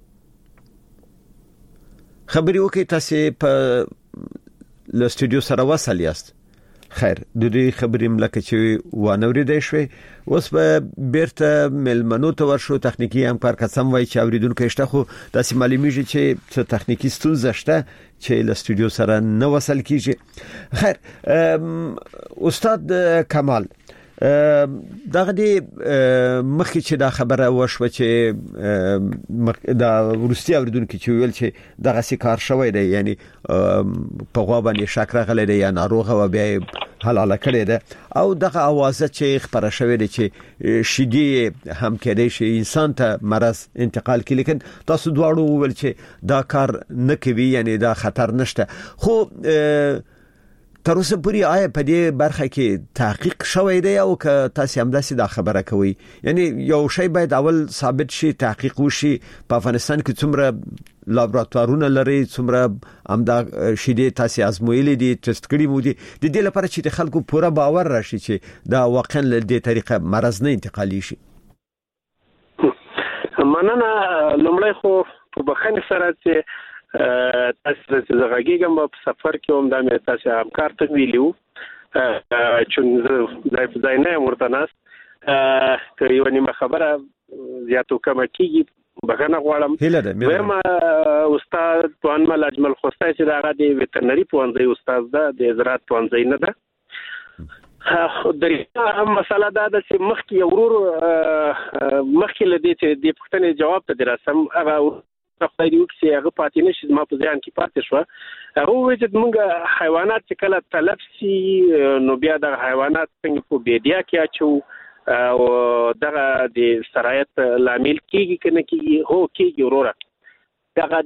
خبري وکي تاسو په ل سټوډیو سره وصل یاست خیر د دې خبرې ملکه چې وانوریدې شوې اوس به بیرته ملمنو ته ورشو تخنیکی همکار قسم وای چې اوریدونکو شته خو تاسو معلومیږي چې څه تخنیکی ستونزه شته چې ل سټوډیو سره نه وصل کیږي خیر استاد کمال دغه دی مخکې چې دا خبره وشوه چې دا روسي اوریدونکو چې ویل چې دغه سکار شوی دی یعنی په غوا باندې شک راغلی دی یا ناروغه و بیا حلاله کړی ده او دغه اوازه چې خبره شوی دی چې شیدې هم کېدای شي انسان ته مرض انتقال کوي لیکن تاسو دواړو ویل چې دا کار نه کوي یعنی دا خطر نشته خو تر اوسه پورې آیا په دې برخه کې تحقیق شوی دی او که تاسو هم داسې دا خبره کوي یعنی یو شی باید اول ثابت شي تحقیق وشي په افغانستان کې څومره لابراتوارونه لري څومره هم دا شیدې تاسو ازمویلې دي ټیسټ کړي مو دي د دې لپاره چې خلکو پوره باور راشي چې دا واقعا له دې طریقه مرض نه انتقالي شي مننه لومړی خو په بخښنې سره چې تاسو د زغاګیګم په سفر کې هم د مې تاسو همکار ته ویلو چې ځای نه مرتناس که یو نیمه خبره زیاتو کم کیږي بغنه غواړم وایم استاد پوهنمل اجمل خوستی چې دا د ویټرنری پوهنځي استاد ده د زراعت پوهنځي نه ده درې مسله دا ده چې مخکې ورور مخکې لدې چې د پښتنې جواب ته درسم هغه خدای دې وکړي هغه پاتې نشي ما په ځان کې پاتې شو هغه وایي چې موږ حیوانات چې کله تلف شي نو بیا د حیوانات څنګه په بیدیا کې اچو او دغه د سرایت لامل کیږي کنه کیږي هو کیږي وروره دغه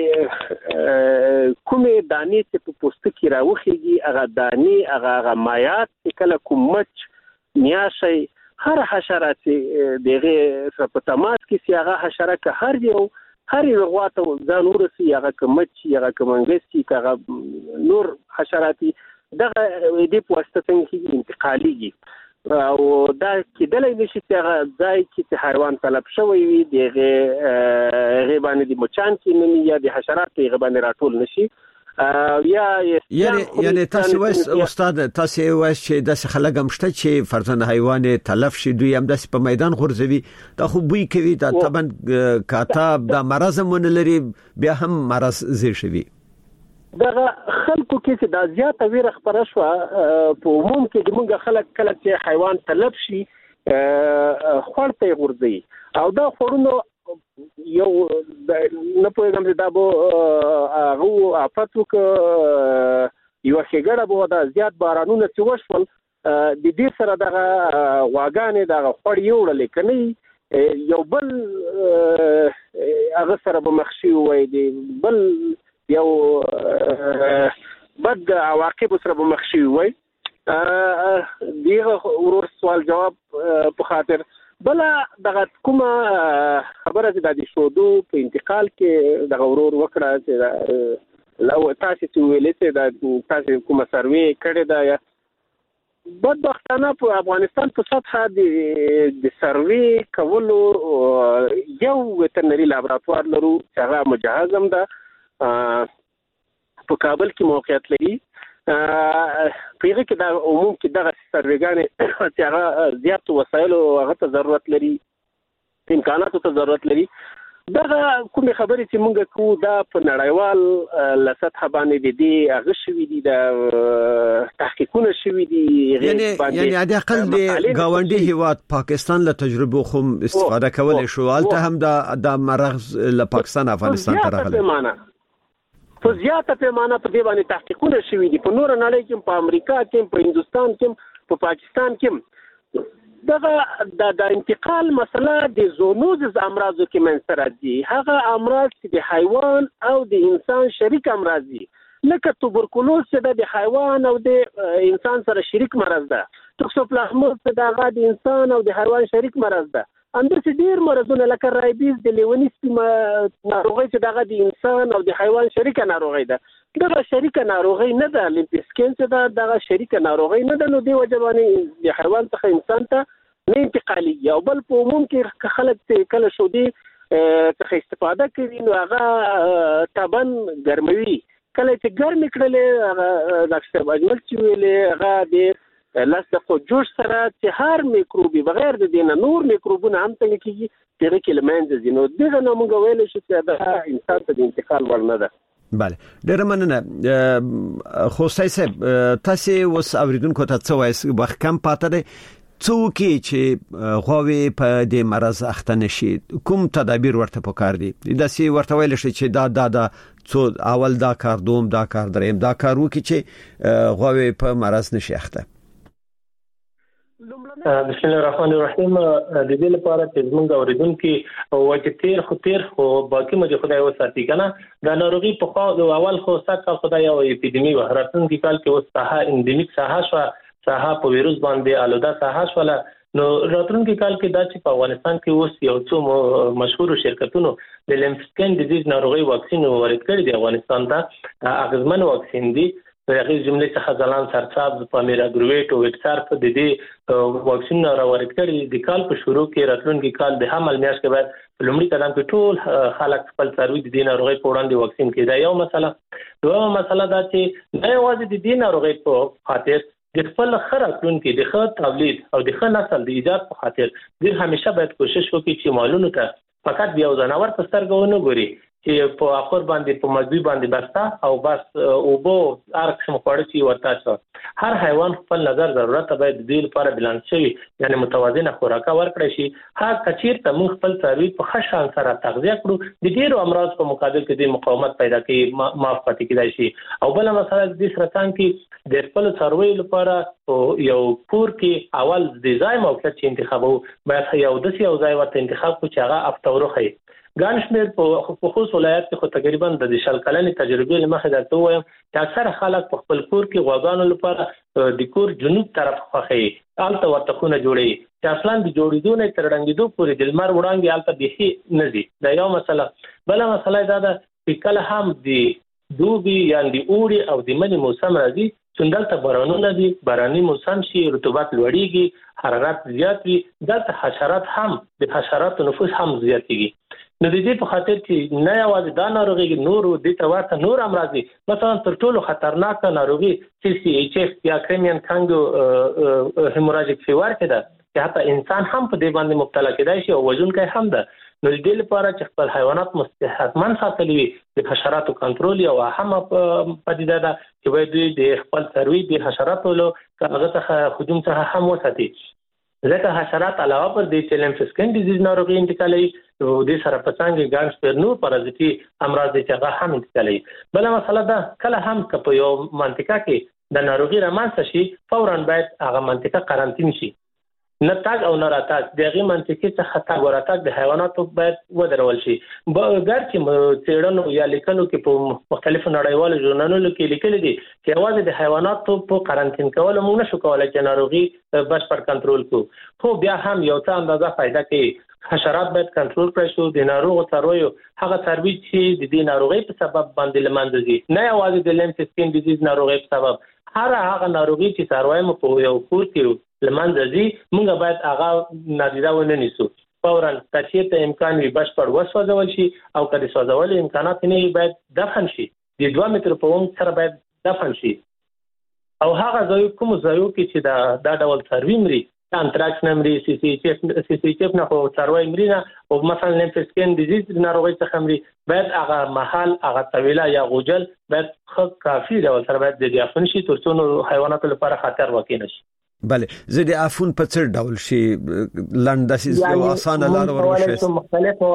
د کومې دانې چې په پوسټ کې راوخیږي هغه دانې هغه مایات چې کله کوم مچ میاشي هر حشرات دغه په تماس کې سي هغه حشره که هر یو غواته ځان ورسي هغه کمچ هغه کمنګسي هغه نور حشراتي دغه دې په واسطه څنګه انتقاليږي او دا کېدلای نشي چې هغه ځای چې حیوان طلب شوی وي دغه غیبانې د مچان کې نه یا د حشرات غیبانې راټول نشي یعنی تاسو وایي استاد تاسو وایي چې د خلک همشته چې فرضاً حیوان تلف شي دوی هم د په میدان غورځوي دا خو بوی کوي دا طبعا کاتب دا مرز مون لري بیا هم مرز زیر شوی دغه خلکو کې چې د زیاته ویره خبره شو په عموم کې د موږ خلک کله چې حیوان تلف شي خورته غورځي او دا خورونو یو نه پوهیږم چې دا به هغه آفتو که یو ښېګړه به دا زیات بارانونه چې وشول د دې سره دغه غواګانې دغه خوړ یوړلې که نه یو بل هغه سره به مخ شي وای دی بل یو بد عواقب سره به مخ شي وای دغه ورور سوال جواب په خاطر بلا دغه کومه خبره چې د شودو په انتقال کې د ورور وکړه چې لو تاسو چې ویلې چې د تاسو کومه سروي کړې ده یا بدبختانه په افغانستان په سطح د سروي کولو یو ویټرنری لابراتوار لرو چې هغه مجهز هم ده په کابل کې موقعیت لري پیغه کې د عموم کې دغه سرویګانې چې هغه زیات وسایل او هغه ته ضرورت لري امکاناتو ته ضرورت لري دغه کومې خبرې چې موږ کوو دا په نړیوال لسطح باندې دي هغه شوي دي د تحقیقونه شوي دي یعنی د اقل د گاونډي هیواد پاکستان له تجربه خو استفاده کولای شو البته هم د مرغ له پاکستان افغانستان ته راغلی په زیاته پیمانه په دې باندې تحقیقونه شوي دي په نور نړۍ کې په امریکا کې په هندستان کې په پاکستان کې دغه د انتقال مسله د زونوزز امراضو کې منځ راځي هغه امراض چې د حیوان او د انسان شریک امراض دي لکه توبرکلوز چې د حیوان او د انسان سره شریک مرض ده توکسوپلازموز چې د انسان او د حیوان شریک مرض ده اندر چې ډیر مرزونه لکه رایبیز د لیونی ناروغي چې دغه د انسان او د حیوان شریکه ناروغي ده دغه شریکه ناروغي نه ده لیمفسکین چې دغه شریکه ناروغي نه ده نو دی وجبانی د حیوان څخه انسان ته نه انتقالي او بل په عموم کې خلک کله شو دي څخه استفاده کوي نو هغه تبن ګرموي کله چې ګرم کړل ډاکټر اجمل چې ویلې هغه د لاسته جوش سره چې هر میکروبي بغیر د دینه نور میکروبونه هم څنګه کیږي دغه کلمنځ دي نو دغه نو موږ ویل شو چې دا انسان ته د انتقال ورنه ده. بله ډیر مننه خو صاحب تاسو وس اوریدونکو ته څه وایي وخت کم پاتې دی څوک چې غواوي په دې مرز اخته نشي کوم تدابیر ورته پکار دي دا سی ورته ویل شي چې دا څو اول دا کار دوم دا کار دریم دا کار وکي چې غواوي په مرز نشي اخته. بسم الله الرحمن الرحیم د دې لپاره چې موږ اوریدونکو او چې تیر خو باقي مې خدای وساتي کنه دا ناروغي په خو اول خو ساته خدای او اپیډیمی وهراتن کې کال کې وسه اندیمیک ساحه په ویروس باندې الوده ساحه شوله نو راتلونکي کال کې دا چې په افغانستان کې اوس یو څو مشهور شرکتونو د لیمفسکین ډیزیز ناروغي واکسین ورکړ کړی دی افغانستان ته اغزمن واکسین دی هغه جملې څخه ځلان سرچاب پامیر اګرویټ او وټسارپ د دې واکسین را ورکړي د کال په شروع کې راتلونکي کال د حمل میاشت کې بعد په لومړي قدم کې ټول خلک خپل سروي د دې ناروغي په وړاندې واکسین کړي دا یو مسله دوه مسله دا چې نه یوازې د دې ناروغي په خاطر د خپل خراتونکو د خط تولید او د خپل نسل د ایجاد په خاطر د همیشه باید کوشش وکړي چې مالونو ته فقط یو ځناور په سترګو نه ګوري چې په اخر باندې په مزوی باندې بستا او بس او بو ارک سم خوړ شي ورته څه هر حیوان خپل نظر ضرورت باید د دې لپاره بلانس شي یعنی متوازنه خوراک ورکړي شي هغه کچیر ته موږ خپل سروي په خشان سره تغذیه کړو د ډیرو امراض په مقابل کې د مقاومت پیدا کوي معاف پاتې کیدای شي او بل مسله د سرطان کې د خپل سروي لپاره یو کور کې اول د ځای موقعیت چې انتخابو باید یو د یو ځای ورته انتخاب کو چې هغه افتورخي ګانشمیر په خصوص ولایت کې خو تقریبا د شل کلنې تجربې لمخې درته وایم چې اکثر خلک په خپل کور کې غواګانو لپاره د کور جنوب طرف خوخي الته ورته خونه جوړي چې اصلا د جوړیدو نه تر رنګیدو پورې د لمر وړاندې الته بيخي نه دي دا یو مسله بل مسله دا ده چې کله هم د دوبي یا د اوړي او د منی موسم راځي څنګه بارانونه دي باراني موسم شي رطوبت لوړیږي حرارت زیات وي دلته حشرات هم د حشرات نفوس هم زیاتېږي نو د دې په خاطر چې نه یوازې دا ناروغي نور د توارته نور امراض دي مثلا تر ټولو خطرناک ناروغي CCHF یا کریمین کانګو هیموراجیک فیور کې ده چې حتی انسان هم په دې باندې مبتلا کېدای شي او وژونکی هم ده نو د دې لپاره چې خپل حیوانات مستحکمن ساتلي وي د حشراتو کنټرول او هم پدیده ده چې باید د خپل سروي د حشراتو له هغه څخه هجوم څخه هم وساتي ځکه حشرات علاوه پر دې چې لیمفسکین ډیزیز ناروغي انتقالوي د سره پڅانګ ګانس پر نور پارازیتي امراض چې هغه هم انتقالوي بل مسله ده کله هم په یو منطقه کې د ناروغي رامنځته شي فورا باید هغه منطقه قرنطین شي نه تاګ او نه راتاګ دغه منطقه څخه تاګ وراتاګ د حیواناتو باید ودرول شي ګر چې څېړنو یا لیکنو کې په مختلفو نړیوالو ژورنالونو کې لیکل دي چې یوازې د حیواناتو په قرنطین کول موږ نشو کولای چې ناروغي بشپړ کنټرول کړو خو بیا هم یو څه اندازه فائدہ کوي حشرات باید کنټرول کړئ شو د ناروغ څارویو هغه څاروي چې د دې ناروغي په سبب باندې لمنځه دي نه یوازې د لیمفسکین ډیزیز ناروغي په سبب هغه ناروغي چې څاروي مو په یو کور کې لمنځه دي موږ باید هغه نادیده ونه نیسو فورا تاسو امکان وي بشپړ وسوځول شي او کله سوځول امکانات نه باید دفن شي د 2 متر په عمق سره باید دفن شي او هغه ځای کوم ځایو کې چې دا ډول څاروي مري انتراکس نمري CCHF نه خو څاروي مري نه او مثلا لیمفسکین ډیزیز ناروغي څخه مري باید هغه محل هغه طويله یا غوجل باید خو کافي ډول سره باید د افن شي ترڅو حیواناتو لپاره خطر واقع نشي بله زه د عفون په څیر ډول شي لنډه یو اسانه لار ورشي مختلف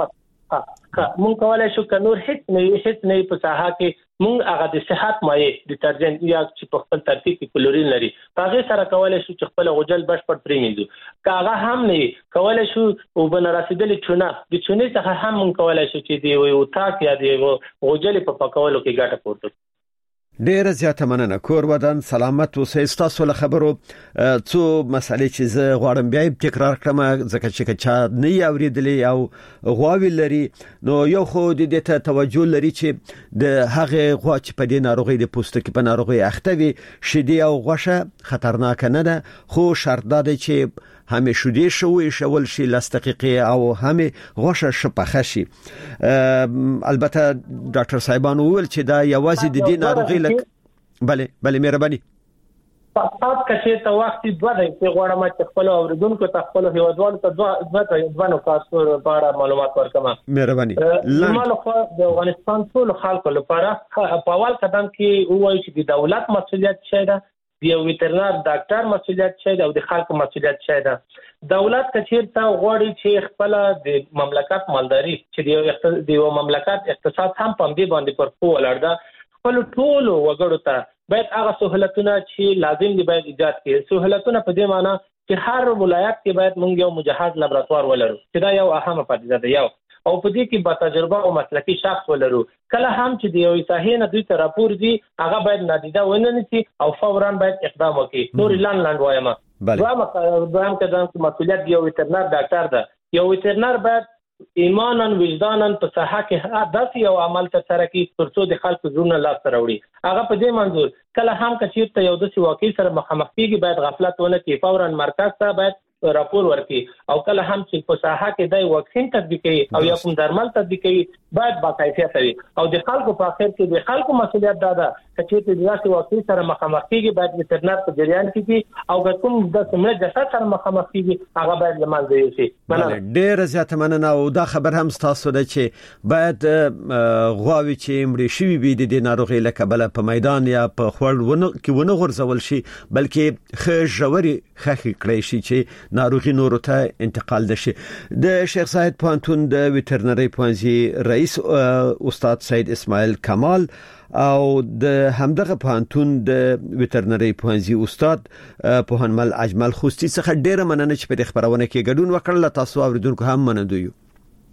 مونږ کولای شو ک نور هیڅ نه په ساحه کې مونږ هغه د صحت مایع ډیټرجنټ یا چې په خپل ترکیب کې کلورین لري هغه سره کولای شو چې خپل غوجل بشپړ پریمینځو کاغه هم نه کولای شو او بن رسیدلې چونه د چونه څخه هم مونږ کولای شو چې دی یو تاک یا دی غوجل په پکولو کې ګټه پورته ډیر زیاته مننه. کور ودان سلامت اوسئ. تاسو له خبرو څو مسالې چې زه غواړم بیا تکرار کړم ځکه چې چا نه اوریدلې او غواوی لري نو یو خو د دې ته توجه لري چې د هغه غوا چې په دې ناروغي د پوستکي په ناروغي اخته وي شیدې او غوښه خطرناک نه ده، خو شرط ده چې همې شودې شوي شول شي لس دقیقې او همې غوښه شپخه شي. البته ډاکټر صاحبانو وویل چې دا یوازې د دې ناروغي بله مهرباني پات کچې ته وخت دوه دقیقې غواړم چې خپل اوریدونکو ته خپل هیوادوالو ته دوه نکاتو لپاره معلومات ورکړم. مهرباني. زموږ خو د افغانستان ټول خلکو لپاره په اول قدم کې وایي چې د دولت مسؤلیت شي ده، د یو ویټرنر ډاکټر مسؤلیت شي ده او د خلکو مسؤلیت شي ده. دولت کچېرته غواړي چې خپل د مملکت مالداري چې د یو مملکت اقتصاد هم په دې باندې پر پوهه ده خپل ټول وګړو ته باید هغه سہولتونه چې لازم دي باید ایجاد کړي. سہولتونه په دې معنی چې هر ولایت کې باید موږ یو مجهز لابراتوار ولرو چې دا یو اهمه پدیده ده یو، او په دې کې با تجربه او مسلکي شخص ولرو. کله هم چې د یو ساحې نه دوی ته راپور دي هغه باید نادیده ونه نیسي او فورا باید اقدام وکړي. نور لاند وایم دوام کدان چې مسؤلیت دی یو ویټرنر ډاکټر ده. یو ویټرنر باید ایمانن وجدانن په صحه کې داسې یو عمل ترسره کړي ترڅو د خلکو زړونه لاس ته راوړي. هغه په دې منظور کله هم کچېرته یو داسې واقع سره مخامخ کیږي باید غفلت ونه کړي، فورا مرکز ته باید راپور ورکړي. او کله هم چې په صحه کې د واکسین تطبیق کوي او یا کوم درمل تطبیق کوي باید باکیفیت وي. او د خلکو په اخر کې د خلکو مسؤلیت ده چې د داسې واقع سره مخامخ کیږي باید ویټرنر په جریان کې او کوم د سمره جسد سره مخامخ کیږي هغه باید لمانځي شي. ډیر زیاته مننه. او دا خبر هم تاسو ده چې باید غواوی چې مړي شوی وي د ناروغي له کبله په میدان یا په خور کې ونه غورځول شي بلکې خجوري خخي کړی شي چې ناروغي نورو ته انتقال دشي. د شیخ زاید پوهنتون د ویټرنری پوهنځي رئیس استاد سید اسماعیل کمال او د همدغه پوهنتون د ویټرنری پوهنځي استاد پوهنمل اجمل خوستی څخه ډیره مننه چې په خبرونه کې ګډون وکړل. تاسو اوریدونکو هم مننه یو.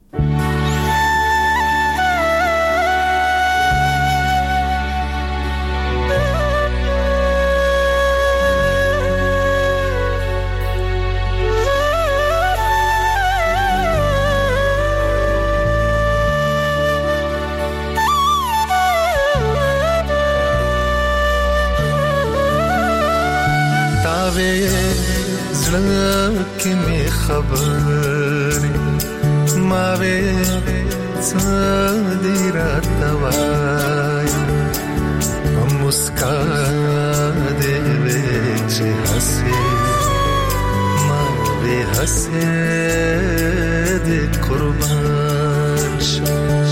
زړه می خبر ما وې څه دی راتوای په مسکا دې چې حسې ما وې حسې دې قربان شو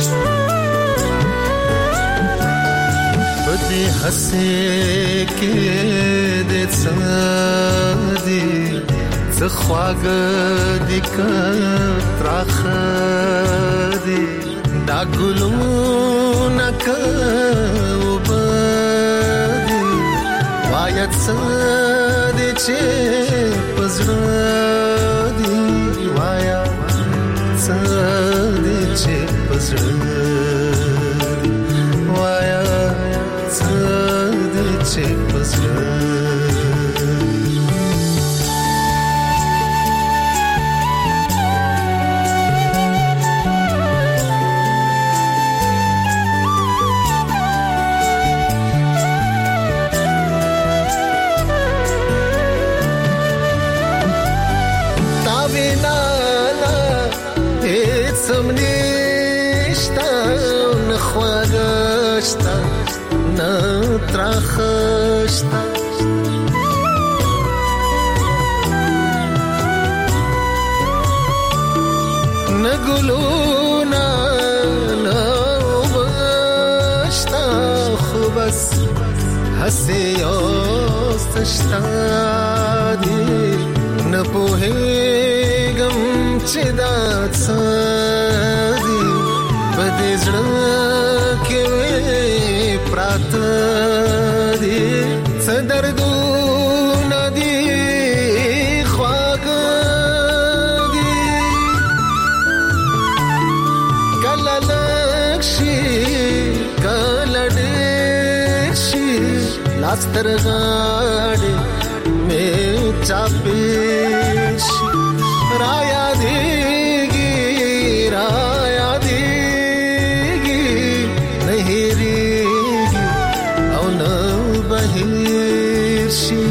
پدې حسې کې دې څه خواږه دي کتراخه دي دا ګلونه کوبدي وایت سده چې پزړه دي وایا سده چې پزړه دي وایا سده چې پزړه تراخشتا نگلونا نوبشتا خوبس حسی آستشتا دی نپوهیگم چی داد سادی بدیزڑا که پراتا دی صدردو ندی خواگا دی کلا لکشی کلا دیشی ستاستر غاړې مې چاپېش را یادېږي نه هېرېږي او نه به هېر شي